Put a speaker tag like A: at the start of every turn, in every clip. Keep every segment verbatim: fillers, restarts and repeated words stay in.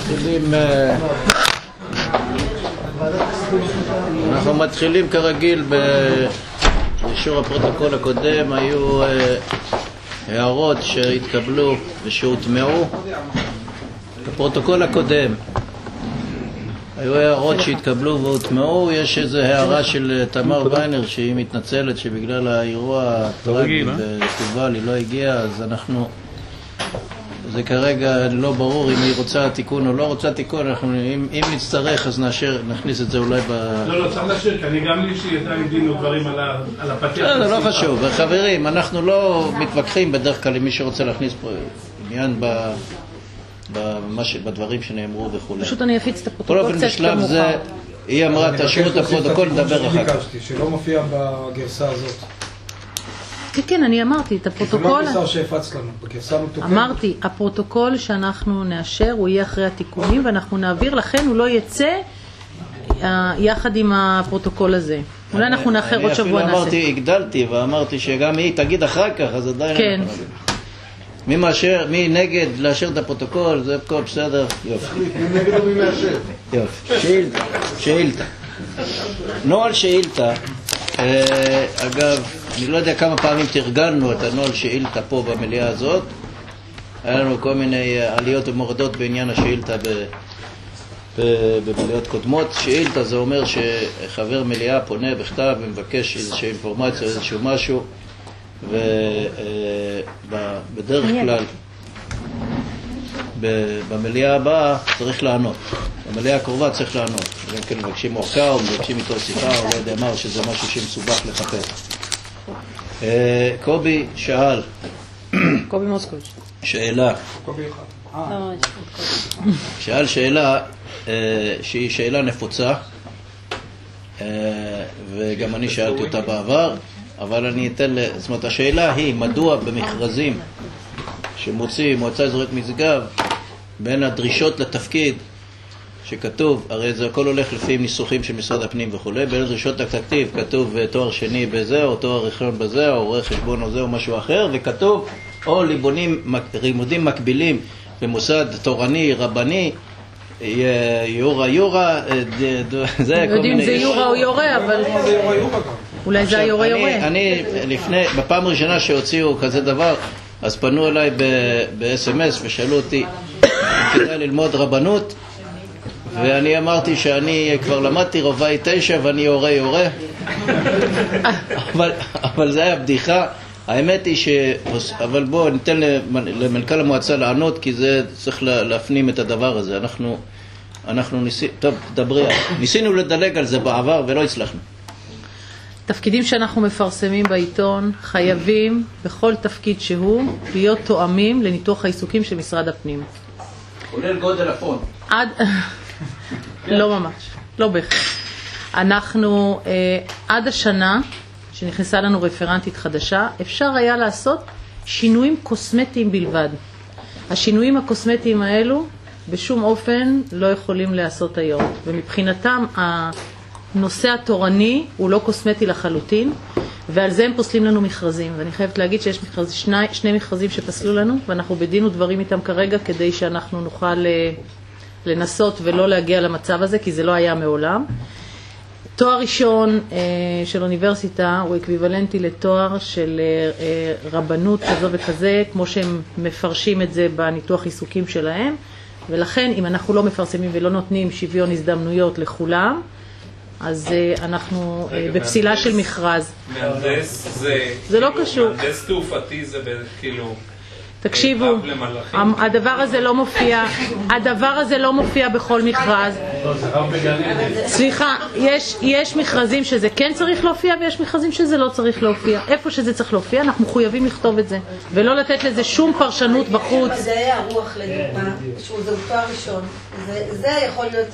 A: מתחילים, אנחנו מתחילים כרגיל באישור הפרוטוקול הקודם. היו הערות שהתקבלו ושהוטמעו בפרוטוקול הקודם. היו הערות שהתקבלו והוטמעו. יש איזו הערה של תמר ויינר שהיא מתנצלת שבגלל האירוע הטרגי בתובל היא לא הגיעה, אז אנחנו, זה כרגע לא ברור אם היא רוצה תיקון או לא רוצה תיקון. אנחנו, אם, אם נצטרך אז נאשר, נכניס את זה אולי ב...
B: לא, לא, צריך להשאיר, כי אני גם לי שידע לי דין ודברים על, על הפתיח.
A: לא, זה לא חשוב. חברים, אנחנו לא מתווכחים בדרך כלל עם מי שרוצה להכניס פה עניין ב... בדברים שנאמרו וכו'.
C: פשוט אני אפיץ את הפרוטוקול קצת
A: בשלב זה היא אמרה תשאירו את הפרוטוקול, נדבר אחר כך.
D: שלא מופיע בגרסה הזאת.
C: כן, כן, אני אמרתי את הפרוטוקול.
D: זה לא גרסה שהפצת לנו, בגרסה מתוקנת.
C: אמרתי, הפרוטוקול שאנחנו נאשר הוא יהיה אחרי התיקונים ואנחנו נעביר, לכן הוא לא יצא יחד עם הפרוטוקול הזה. אולי אנחנו נאחר עוד שבוע נעשה.
A: אני אפילו אמרתי, הגדלתי ואמרתי שגם היא תגיד אחר כך, אז עדיין...
C: כן.
A: מי מאשר, מי נגד לאשר את הפרוטוקול, זה הכל בסדר. יופי.
D: מי נגד או מי מאשר?
A: יופי. שאילתה. שאילתה. נוהל שאילתה, אגב, אני לא יודע כמה פעמים תרגלנו את הנוהל שאילתה פה במליאה הזאת. היה לנו כל מיני עליות ומורדות בעניין השאילתה במליאות קודמות. שאילתה זה אומר שחבר מליאה פונה בכתב ומבקש איזושהי אינפורמציה, איזשהו משהו, ובדרך כלל במליאה הבאה צריך לענות, במליאה הקרובה צריך לענות. גם כן מבקשים מורקה או מבקשים איתו שיחה או לא יודע מה, או שזה משהו שמסובך לחפש. קובי שאל,
C: קובי מוסקוביץ'
A: שאלה,
D: קובי אחד.
A: שאל שאלה שהיא שאלה נפוצה, וגם אני שאלתי אותה בעבר, אבל אני אתן, זאת אומרת, השאלה היא, מדוע במכרזים שמוציא מועצה אזורית משגב, בין הדרישות לתפקיד שכתוב, הרי זה הכל הולך לפי ניסוחים של משרד הפנים וכו', בין הדרישות לתקציב כתוב תואר שני בזה, או תואר ראשון בזה, או רואה חשבון או זה, או משהו אחר, וכתוב, או לימודים, לימודים מקבילים במוסד תורני, רבני, יורה יורה, זה כל מיני...
C: זה יורה או יורה, אבל... אולי זה היורה יורה.
A: אני לפני, בפעם הראשונה שהוציאו כזה דבר, אז פנו אליי ב-אס אם אס ושאלו אותי כדאי ללמוד רבנות, ואני אמרתי שאני כבר למדתי רובעי תשע ואני יורה יורה, אבל, אבל זה היה בדיחה. האמת היא ש... אבל בואו ניתן למנכ"ל המועצה לענות, כי זה צריך להפנים את הדבר הזה. אנחנו, אנחנו ניסינו, טוב, דברי, ניסינו לדלג על זה בעבר ולא הצלחנו.
C: תפקידים שאנחנו מפרסמים בעיתון חייבים בכל תפקיד שהוא להיות תואמים לניתוח העיסוקים של משרד הפנים.
A: כולל גודל הפון.
C: עד... לא ממש, לא בכלל. אנחנו עד השנה שנכנסה לנו רפרנטית חדשה, אפשר היה לעשות שינויים קוסמטיים בלבד. השינויים הקוסמטיים האלו בשום אופן לא יכולים לעשות היום. ומבחינתם הנושא התורני הוא לא קוסמטי לחלוטין, ועל זה הם פוסלים לנו מכרזים. ואני חייבת להגיד שיש מכרז, שני, שני מכרזים שפסלו לנו, ואנחנו בדין ודברים איתם כרגע כדי שאנחנו נוכל לנסות ולא להגיע למצב הזה, כי זה לא היה מעולם. תואר ראשון אה, של אוניברסיטה הוא אקוויוולנטי לתואר של אה, רבנות כזו וכזה, כמו שהם מפרשים את זה בניתוח עיסוקים שלהם, ולכן אם אנחנו לא מפרסמים ולא נותנים שוויון הזדמנויות לכולם, אז אה, אנחנו אה, בפסילה של מכרז.
E: מהנדס זה...
C: זה לא קשור.
E: מהנדס תעופתי זה כאילו...
C: תקשיבו, הדבר הזה לא מופיע, הדבר הזה לא מופיע בכל מכרז. סליחה, יש, יש מכרזים שזה כן צריך להופיע ויש מכרזים שזה לא צריך להופיע. איפה שזה צריך להופיע, אנחנו מחויבים לכתוב את זה, ולא לתת לזה שום פרשנות בחוץ.
F: מדעי הרוח לדוגמה, שהוא זהו תואר ראשון, זה יכול להיות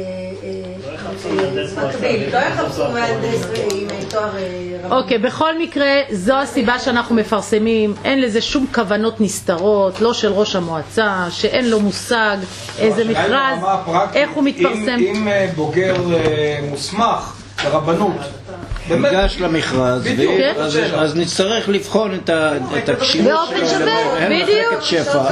F: מקביל, לא יחפשו מהנדס עם תואר רבנות.
C: אוקיי, בכל מקרה, זו הסיבה שאנחנו מפרסמים, אין לזה שום כוונות נסתרות, לא של ראש המועצה, שאין לו מושג איזה מכרז, איך הוא מתפרסם.
D: אם בוגר מוסמך לרבנות
A: ניגש למכרז, אז- אז נצטרך לבחון את ה- את הכשירות
C: באופן
A: שלו
C: שווה,
A: למחלקת
C: בדיוק.
A: שפע.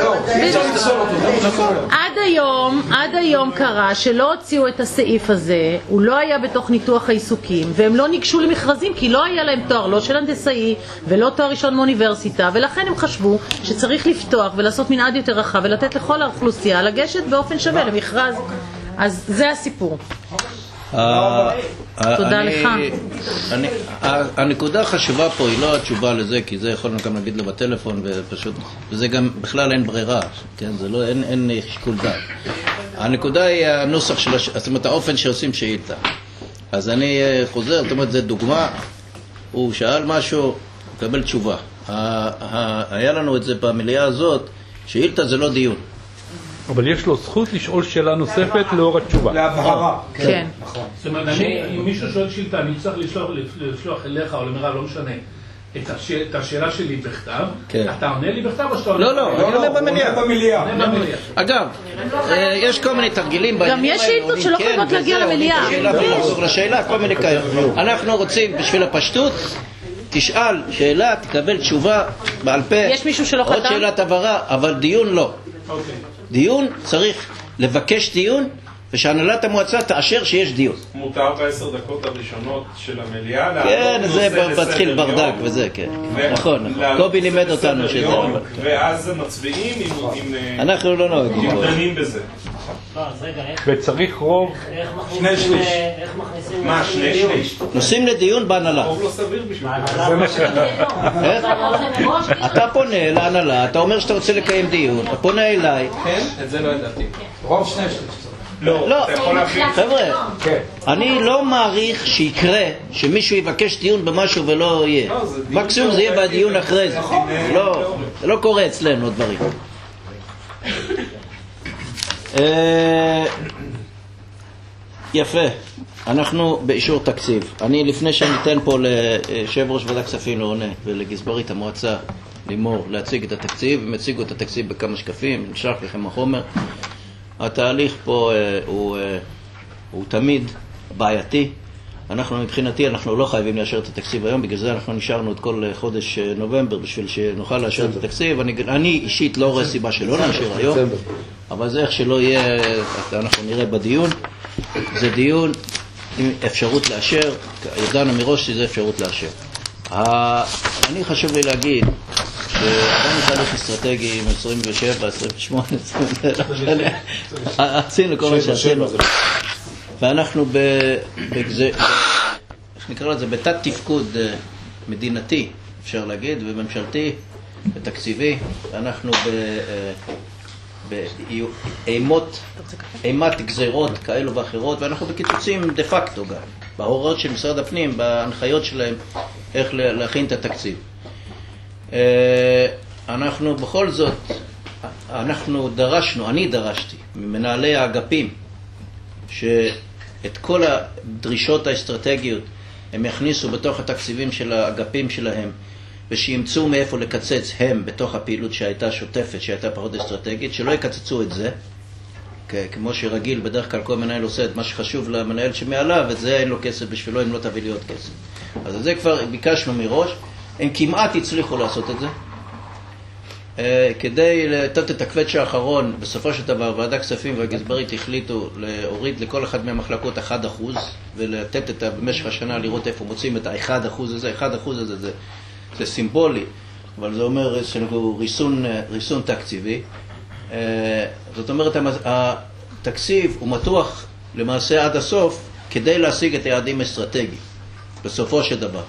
C: עד היום, עד היום קרה שלא הוציאו את הסעיף הזה, הוא לא היה בתוך ניתוח העיסוקים, והם לא ניגשו למכרזים כי לא היה להם תואר, לא של הנדסאי ולא תואר ראשון מאוניברסיטה, ולכן הם חשבו שצריך לפתוח ולעשות מנעד יותר רחב ולתת לכל האוכלוסייה לגשת באופן שווה למכרז. אז זה הסיפור.
A: אה,
C: תודה
A: אני-
C: לך.
A: אני- ה- הנקודה החשובה פה היא לא התשובה לזה, כי זה יכולנו גם להגיד לו בטלפון, ופשוט, וזה גם בכלל אין ברירה, כן? זה לא, אין, אין שיקול דעת. הנקודה היא הנוסח של, הש- זאת אומרת, האופן שעושים שאילתה. אז אני אה, חוזר, זאת אומרת, זו דוגמה, הוא שאל משהו, הוא מקבל תשובה. ה- ה- היה לנו את זה במליאה הזאת, שאילתה זה לא דיון.
G: אבל יש לו זכות לשאול שאלה נוספת לאור התשובה.
D: להבהרה.
C: כן.
D: נכון.
B: זאת אומרת, אני- אם מישהו שואל שאילתה, אני צריך לשלוח- לשלוח אליך או למירב, לא משנה, את הש- את השאלה שלי בכתב.
A: כן.
B: אתה עונה לי בכתב או שאתה עונה?
A: לא, לא, אני עונה במליאה.
D: הוא עונה במליאה.
B: עונה במליאה.
A: אגב, אה, יש כל מיני תרגילים בעניינים
C: יש
A: האלה,
C: שאילתות
A: עונים
C: שלא
A: כן
C: חייבות להגיע
A: וזה, עונים
C: למליאה.
A: את השאלה בלי לחזור לשאלה, כל מיני כאלה. אנחנו רוצים בשביל הפשטות, תשאל שאלה, תקבל תשובה בעל פה.
C: יש מישהו שלא
A: עוד
C: חתם?
A: שאלת הבהרה, אבל דיון לא.
B: אוקיי.
A: דיון צריך לבקש דיון, ושהנהלת המועצה תאשר שיש דיון.
E: מותר בעשר דקות הראשונות של המליאה
A: כן,
E: להעלות
A: זה
E: נושא
A: מתחיל
E: לסדר
A: ברדק
E: יום,
A: וזה, כן.
E: ו-
A: נכון, נכון.
E: להעלות
A: קובי
E: נושא
A: לימד אותנו
E: לסדר
A: שזה...
E: יום,
A: אבל כן.
E: ואז מצביעים אם- אם אה,
A: אנחנו לא נוהגים.
E: אם דנים בזה.
H: אז רגע, איך
G: וצריך רוב.
H: איך מכניסים...
D: שני שליש.
H: אה, איך מכניסים...
E: מה,
H: אנשים
E: שני
H: לדיון?
E: שליש?
A: נוסעים לדיון בהנהלה.
E: רוב לא סביר בשביל זה.
H: זה מה ש...
A: איך? אתה פונה להנהלה, אתה אומר שאתה רוצה לקיים דיון, אתה פונה אליי.
E: כן? את זה לא ידעתי.
D: רוב שני שליש.
E: לא,
A: לא,
E: אתה יכול להבין.
A: חבר'ה,
D: כן.
A: אני לא מעריך שיקרה שמישהו יבקש דיון במשהו ולא יהיה.
E: לא, זה דיון
A: מקסימום זה יהיה
E: תיאורטי,
A: בדיון
E: זה
A: אחרי זה.
E: נכון.
A: לא, זה לא קורה אצלנו דברים. אה, יפה, אנחנו באישור תקציב. אני לפני שאני אתן פה ליושב ראש ועדת כספים לעונה ולגזברית המועצה לימור להציג את התקציב, הם הציגו את התקציב בכמה שקפים, נשלח לכם החומר. התהליך פה אה, הוא, אה, הוא תמיד בעייתי. אנחנו מבחינתי אנחנו לא חייבים לאשר את התקציב היום, בגלל זה אנחנו נשארנו את כל חודש אה, נובמבר בשביל שנוכל לאשר את התקציב. אני, אני אישית לא רואה סיבה שלא נאשר היום, אבל זה איך שלא יהיה, אנחנו נראה בדיון. זה דיון עם אפשרות לאשר, ידענו מראש שזה אפשרות לאשר. ה- אני חשוב לי להגיד שעברנו תהליך אסטרטגי עם עשרים ושבע, עשרים ושמונה, עשינו כל מה שעשינו, ואנחנו ב- בגזה, איך נקרא לזה, בתת תפקוד אה, מדינתי, אפשר להגיד, וממשלתי ותקציבי. אנחנו ב... אה, באימות, אימת גזירות כאלו ואחרות, ואנחנו בקיצוצים דה פקטו גם, בהוראות של משרד הפנים, בהנחיות שלהם, איך להכין את התקציב. אנחנו בכל זאת, אנחנו דרשנו, אני דרשתי, ממנהלי האגפים, שאת כל הדרישות האסטרטגיות הם יכניסו בתוך התקציבים של האגפים שלהם, ושימצאו מאיפה לקצץ הם בתוך הפעילות שהייתה שוטפת, שהייתה פחות אסטרטגית, שלא יקצצו את זה, כמו שרגיל, בדרך כלל כל מנהל עושה את מה שחשוב למנהל שמעליו, וזה אין לו כסף בשבילו, אם לא תביא לי עוד כסף. אז זה כבר ביקשנו מראש, הם כמעט הצליחו לעשות את זה, כדי לתת את הקווץ' האחרון. בסופו של דבר, ועדת כספים והגזברית החליטו להוריד לכל אחד מהמחלקות אחד אחוז, ולתת את במשך השנה לראות איפה מוצאים את ה-אחד אחוז הזה. אחד אחוז הזה זה זה סימבולי, אבל זה אומר שאנחנו ריסון, ריסון תקציבי. זאת אומרת, התקציב הוא מתוח למעשה עד הסוף כדי להשיג את היעדים אסטרטגיים, בסופו של דבר.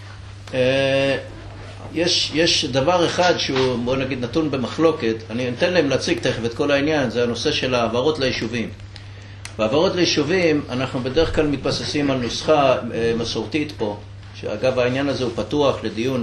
A: יש, יש דבר אחד שהוא, בוא נגיד, נתון במחלוקת, אני אתן להם להציג תכף את כל העניין, זה הנושא של העברות ליישובים. בעברות ליישובים אנחנו בדרך כלל מתבססים על נוסחה מסורתית פה, שאגב העניין הזה הוא פתוח לדיון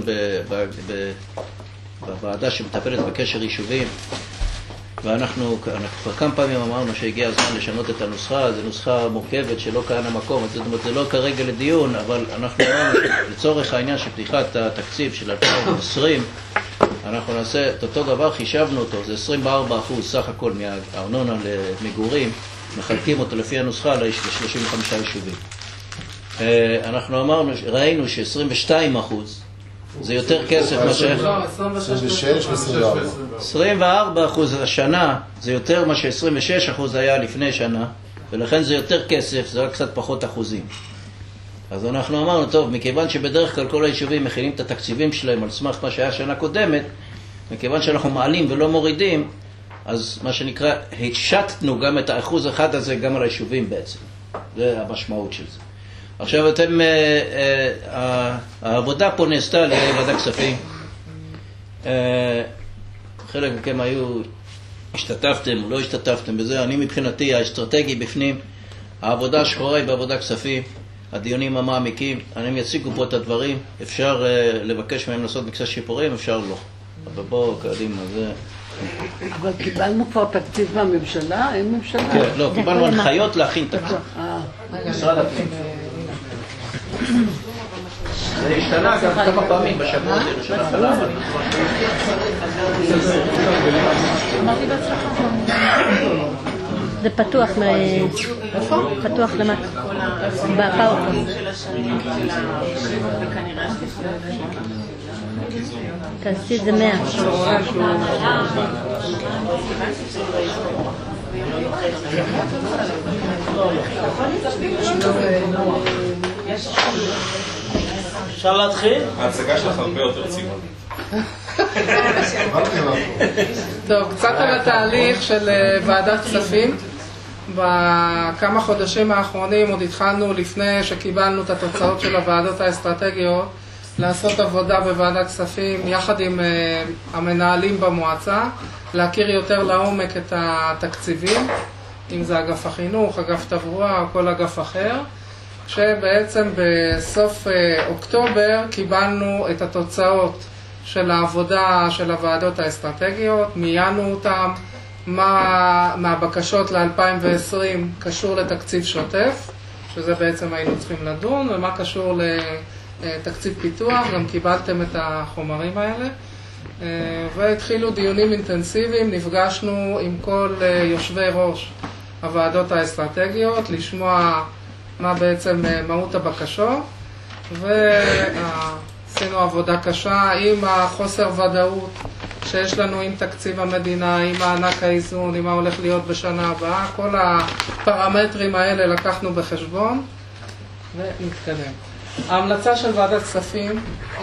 A: בוועדה שמטפלת בקשר יישובים, ואנחנו כבר כמה פעמים אמרנו שהגיע הזמן לשנות את הנוסחה. זו נוסחה מורכבת שלא כאן המקום, זאת אומרת זה לא כרגע לדיון, אבל אנחנו אמרנו לצורך העניין של פתיחת התקציב של אלפיים ועשרים אנחנו נעשה את אותו דבר, חישבנו אותו, זה עשרים וארבעה אחוז סך הכל מהארנונה למגורים, מחלקים אותו לפי הנוסחה ל-שלושים וחמישה יישובים. אנחנו אמרנו, ראינו ש-עשרים ושתיים אחוז זה יותר כסף מאשר...
I: עשרים ושש ו-עשרים וארבע.
A: עשרים וארבע אחוז השנה זה יותר מה ש-עשרים ושש אחוז היה לפני שנה, ולכן זה יותר כסף, זה רק קצת פחות אחוזים. אז אנחנו אמרנו, טוב, מכיוון שבדרך כלל כל היישובים מכינים את התקציבים שלהם על סמך מה שהיה שנה קודמת, מכיוון שאנחנו מעלים ולא מורידים, אז מה שנקרא, השתנו גם את האחוז אחד הזה גם על היישובים בעצם. זה המשמעות של זה. עכשיו אתם, אה, אה, העבודה פה נעשתה על ידי ועדת כספים. אה, חלק מכם היו, השתתפתם או לא השתתפתם בזה. אני מבחינתי האסטרטגי בפנים, העבודה השחורה היא בעבודה כספים, הדיונים המעמיקים, אני יציגו פה את הדברים, אפשר אה, לבקש מהם לעשות מקצת שיפורים, אפשר לא. אבל בואו קדימה, זה...
J: אבל קיבלנו כבר תקציב מהממשלה? אין ממשלה?
A: כן, לא, קיבלנו הנחיות להכין תקציב. משרד הפנים. זה השתנה גם כמה פעמים בשבועות האלה של ההתחלה.
K: זה פתוח, פתוח למטה, בפאורפוינט. תעשי את זה מאה.
H: אפשר להתחיל?
E: ההצגה שלך הרבה יותר צימה.
L: טוב, קצת על התהליך של ועדת כספים. בכמה חודשים האחרונים עוד התחלנו לפני שקיבלנו את התוצאות של הוועדות האסטרטגיות לעשות עבודה בוועדת כספים יחד עם המנהלים במועצה, להכיר יותר לעומק את התקציבים, אם זה אגף החינוך, אגף תברואה או כל אגף אחר, שבעצם בסוף אוקטובר קיבלנו את התוצאות של העבודה של הוועדות האסטרטגיות, מיינו אותם, מה מהבקשות ל-אלפיים ועשרים קשור לתקציב שוטף, שזה בעצם היינו צריכים לדון, ומה קשור לתקציב פיתוח, גם קיבלתם את החומרים האלה. והתחילו דיונים אינטנסיביים, נפגשנו עם כל יושבי ראש הוועדות האסטרטגיות, לשמוע מה בעצם מהות הבקשות, ועשינו עבודה קשה עם החוסר ודאות שיש לנו עם תקציב המדינה, עם מענק האיזון, עם מה הולך להיות בשנה הבאה, כל הפרמטרים האלה לקחנו בחשבון ונתקדם. ההמלצה של ועדת כספים,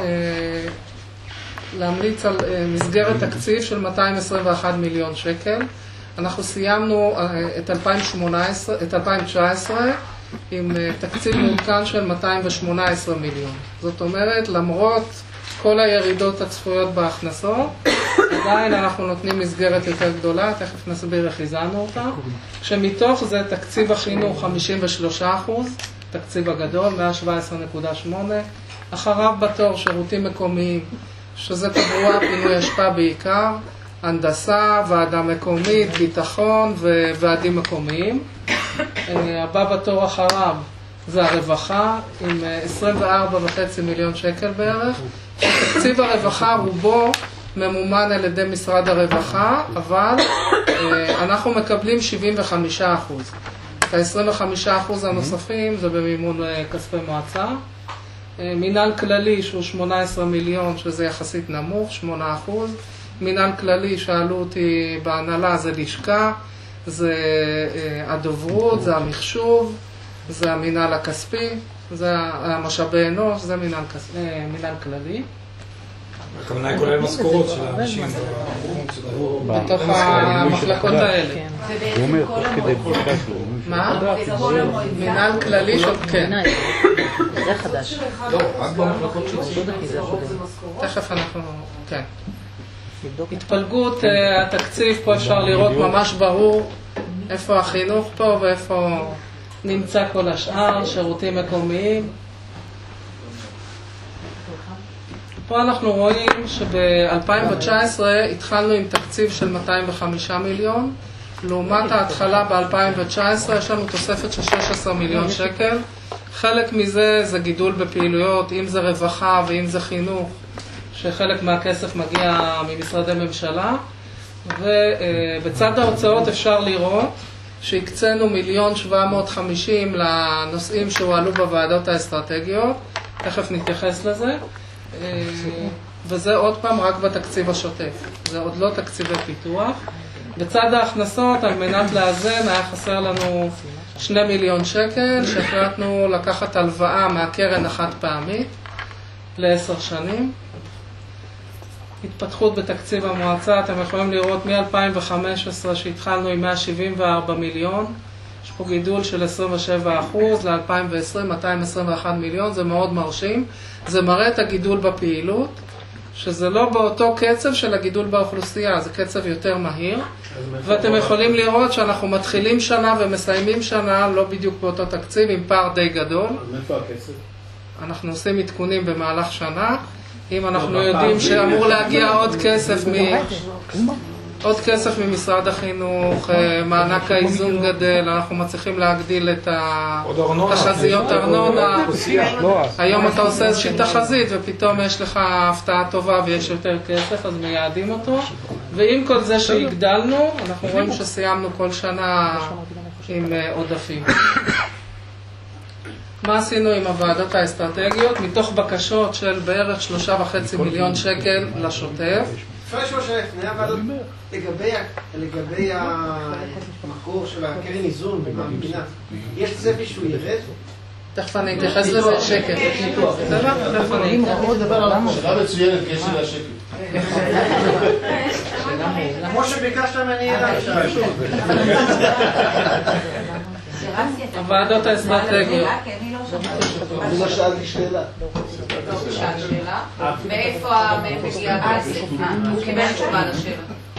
L: להמליץ על מסגרת תקציב של מאתיים עשרים ואחד מיליון שקל. אנחנו סיימנו את אלפיים תשע עשרה עם תקציב מעודכן של מאתיים ושמונה עשרה מיליון. זאת אומרת, למרות כל הירידות הצפויות בהכנסות, עדיין אנחנו נותנים מסגרת יותר גדולה, תכף נסביר איך איזנו אותה, שמתוך זה תקציב החינוך חמישים ושלושה אחוז, תקציב הגדול, מאה שבע עשרה נקודה שמונה, אחריו בתור שירותים מקומיים, שזה תברואה, פינוי אשפה בעיקר, הנדסה, ועדה מקומית, ביטחון וועדים מקומיים. הבא בתור אחריו זה הרווחה, עם עשרים וארבע וחצי מיליון שקל בערך. תקציב הרווחה רובו ממומן על ידי משרד הרווחה, אבל אנחנו מקבלים שבעים וחמישה אחוז. את ה-עשרים וחמישה אחוז הנוספים זה במימון כספי מועצה. מינהל כללי שהוא שמונה עשרה מיליון, שזה יחסית נמוך, שמונה אחוז. מינהל כללי, שאלו אותי בהנהלה, זה לשכה, זה הדוברות, זה המחשוב, זה המינהל הכספי, זה המשאבי אנוש, זה מינהל, מינהל כללי.
D: הכוונה היא כולל משכורות של האנשים
L: בתוך המחלקות האלה.
G: הוא אומר, תוך כדי בדיקה שלו.
L: מה? מינהל כללי של... כן.
C: זה חדש.
D: לא, רק במחלקות של
L: זה. תכף אנחנו... כן. התפלגות התקציב, פה אפשר לראות ממש ברור איפה החינוך פה ואיפה נמצא כל השאר, שירותים מקומיים. פה אנחנו רואים שב-אלפיים תשע עשרה התחלנו עם תקציב של מאתיים וחמישה מיליון, לעומת ההתחלה ב-אלפיים תשע עשרה יש לנו תוספת של שש עשרה מיליון שקל. חלק מזה זה גידול בפעילויות, אם זה רווחה ואם זה חינוך, שחלק מהכסף מגיע ממשרדי ממשלה. ובצד ההוצאות אפשר לראות שהקצינו מיליון שבע מאות וחמישים לנושאים שהועלו בוועדות האסטרטגיות, תכף נתייחס לזה, וזה עוד פעם רק בתקציב השוטף, זה עוד לא תקציבי פיתוח. בצד ההכנסות, על מנת לאזן, היה חסר לנו שני מיליון שקל, שהחלטנו לקחת הלוואה מהקרן אחת פעמית לעשר שנים. התפתחות בתקציב המועצה, אתם יכולים לראות מ-אלפיים וחמש עשרה שהתחלנו עם מאה שבעים וארבעה מיליון, יש פה גידול של עשרים ושבעה אחוז, ל-אלפיים ועשרים מאתיים עשרים ואחד מיליון, זה מאוד מרשים. זה מראה את הגידול בפעילות, שזה לא באותו קצב של הגידול באוכלוסייה, זה קצב יותר מהיר, ואתם יכולים לראות שאנחנו מתחילים שנה ומסיימים שנה לא בדיוק באותו תקציב, עם פער די גדול.
B: מאיפה הכסף?
L: אנחנו עושים עדכונים במהלך שנה, אם אנחנו יודעים שאמור להגיע עוד כסף מ... עוד כסף ממשרד החינוך, מענק האיזון גדל, אנחנו מצליחים להגדיל את התחזיות ארנונה. היום אתה עושה איזושהי תחזית ופתאום יש לך הפתעה טובה ויש יותר כסף, אז מייעדים אותו. ועם כל זה שהגדלנו, אנחנו רואים שסיימנו כל שנה עם עודפים. מה עשינו עם הוועדות האסטרטגיות? מתוך בקשות של בערך שלושה וחצי מיליון שקל לשוטף.
M: אפשר לשאול שאלה לפני הוועדות, לגבי המקור של הקרן איזון במדינה, יש צפי שהוא ירד?
L: תכף אני אתייחס לזה שקט.
I: שאלה מצוינת, קשר לשקט.
M: כמו שביקשת ממני עכשיו.
L: הוועדות האסטרטגיות.
M: אני לא שאלתי שאלה.
N: מאיפה מגיע הכסף? הוא קיבל תשובה לשאלה.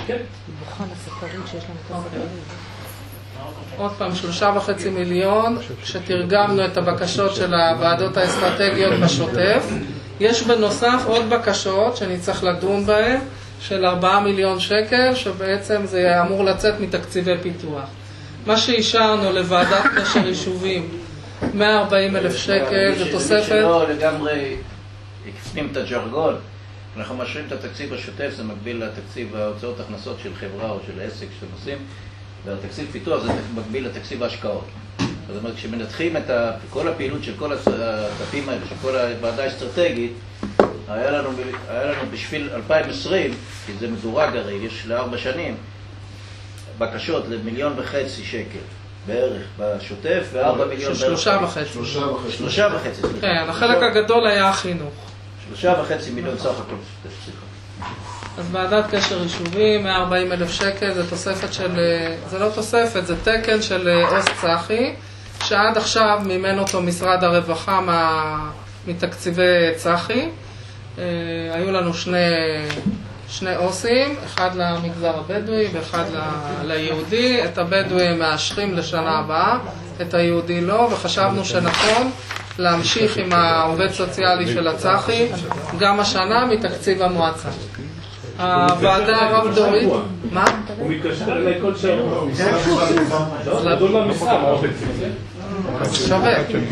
L: עוד פעם, שלושה וחצי מיליון, שתרגמנו את הבקשות של הוועדות האסטרטגיות בשוטף. יש בנוסף עוד בקשות שאני צריך לדון בהן, של ארבעה מיליון שקל, שבעצם זה אמור לצאת מתקציבי פיתוח. מה שאישרנו לוועדת קשר יישובים, מאה וארבעים אלף שקל, זה תוספת...
A: שלא לגמרי הקפנים את הג'רגון, אנחנו משאירים את התקציב השוטף, זה מקביל לתקציב ההוצאות הכנסות של חברה או של עסק שאתם עושים, והתקציב פיתוח זה מקביל לתקציב ההשקעות. זאת אומרת, כשמנתחים את כל הפעילות של כל הדפים האלה, של כל הוועדה האסטרטגית, היה לנו, היה לנו בשביל אלפיים ועשרים, כי זה מדורג הרי, יש לארבע שנים, בקשות למיליון וחצי שקל בערך בשוטף, וארבע מיליון בערך.
L: שלושה וחצי.
A: שלושה וחצי.
L: כן, החלק הגדול היה החינוך.
A: שלושה וחצי מיליון סך הכל.
L: אז ועדת קשר יישובי, מאה וארבעים אלף שקל, זה תוספת של, זה לא תוספת, זה תקן של עו"ס צחי, שעד עכשיו מימן אותו משרד הרווחה מה, מתקציבי צחי. היו לנו שני, שני עו"סים, אחד למגזר הבדואי ואחד ל, ליהודי. את הבדואי מאשרים לשנה הבאה, את היהודי לא, וחשבנו שנכון להמשיך עם העובד סוציאלי של הצחי גם השנה מתקציב המועצה. הוועדה הרב דורית, מה?
B: הוא מתקשר אליי כל שבוע. לדון במשרד.
L: שווה.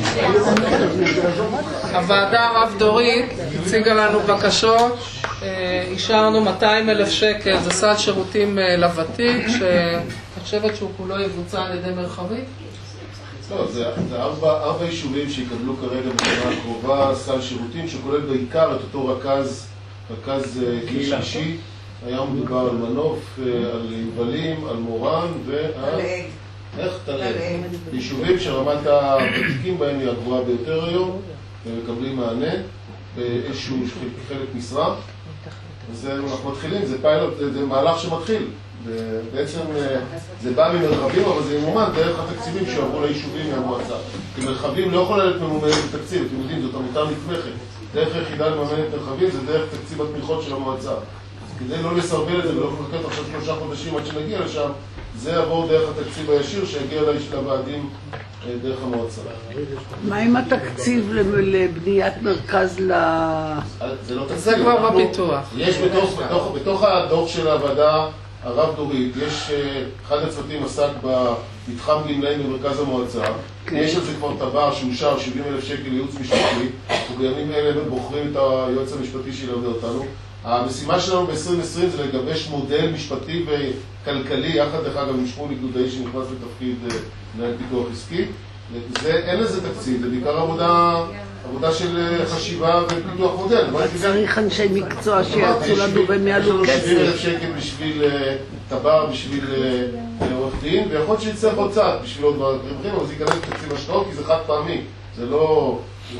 L: הוועדה הרב דורית הציגה לנו בקשות, אישרנו מאתיים אלף שקל, זה סל שירותים לוותיק, שאני חושבת שהוא כולו יבוצע על ידי מרחבית.
I: לא, זה ארבע יישובים שיקבלו כרגע בשנה הקרובה סל שירותים, שכולל בעיקר את אותו רכז רכז גיל שלישי, היה מדובר על מנוף, על יובלים, על מורן ועל... איך תלם? יישובים שרמת הוותיקים בהם היא הגבוהה ביותר היום, ומקבלים מענה באיזשהו חלק משרה. אז אנחנו מתחילים, זה פיילוט, זה מהלך שמתחיל. בעצם זה בא ממרחבים, אבל זה ממומן דרך התקציבים שעברו ליישובים מהמועצה. כי מרחבים לא יכולה להיות ממומנת בתקציב, אתם יודעים, זאת עמותה נתמכת. דרך היחידה לממן את מרחבים זה דרך תקציב התמיכות של המועצה. אז כדי לא לסרבל את זה ולא לחכות עכשיו שלושה חודשים עד שנגיע לשם, זה יעבור דרך התקציב הישיר שיגיע לוועדים דרך המועצה.
J: מה עם התקציב לבניית מרכז ל...
I: זה לא תקציב.
L: זה כבר בפיתוח.
I: יש בתוך הדוח של הוועדה הרב דורית, יש אחד הצוותים עסק במתחם גמלאים במרכז המועצה, יש על זה כבר טבע שאושר שבעים אלף שקל לייעוץ משפטי, ובימים אלה בוחרים את היועץ המשפטי שילווה אותנו. המשימה שלנו ב-עשרים עשרים זה לגבש מודל משפטי וכלכלי, יחד דרך אגב עם שמוליק דודאי שנכנס לתפקיד מנהל פיתוח עסקי. זה, אין לזה תקציב, זה בעיקר עבודה, עבודה של חשיבה ופיתוח מודל.
J: צריך אנשי מקצוע שיעצו לנו והם יעלו כסף.
I: שבעים אלף שקל בשביל טבע, בשביל עורך דין, ויכול להיות שיצטרך עוד צעד בשביל עוד דברים אחרים, אבל זה ייכנס לתקציב השקעות כי זה חד פעמי, זה לא...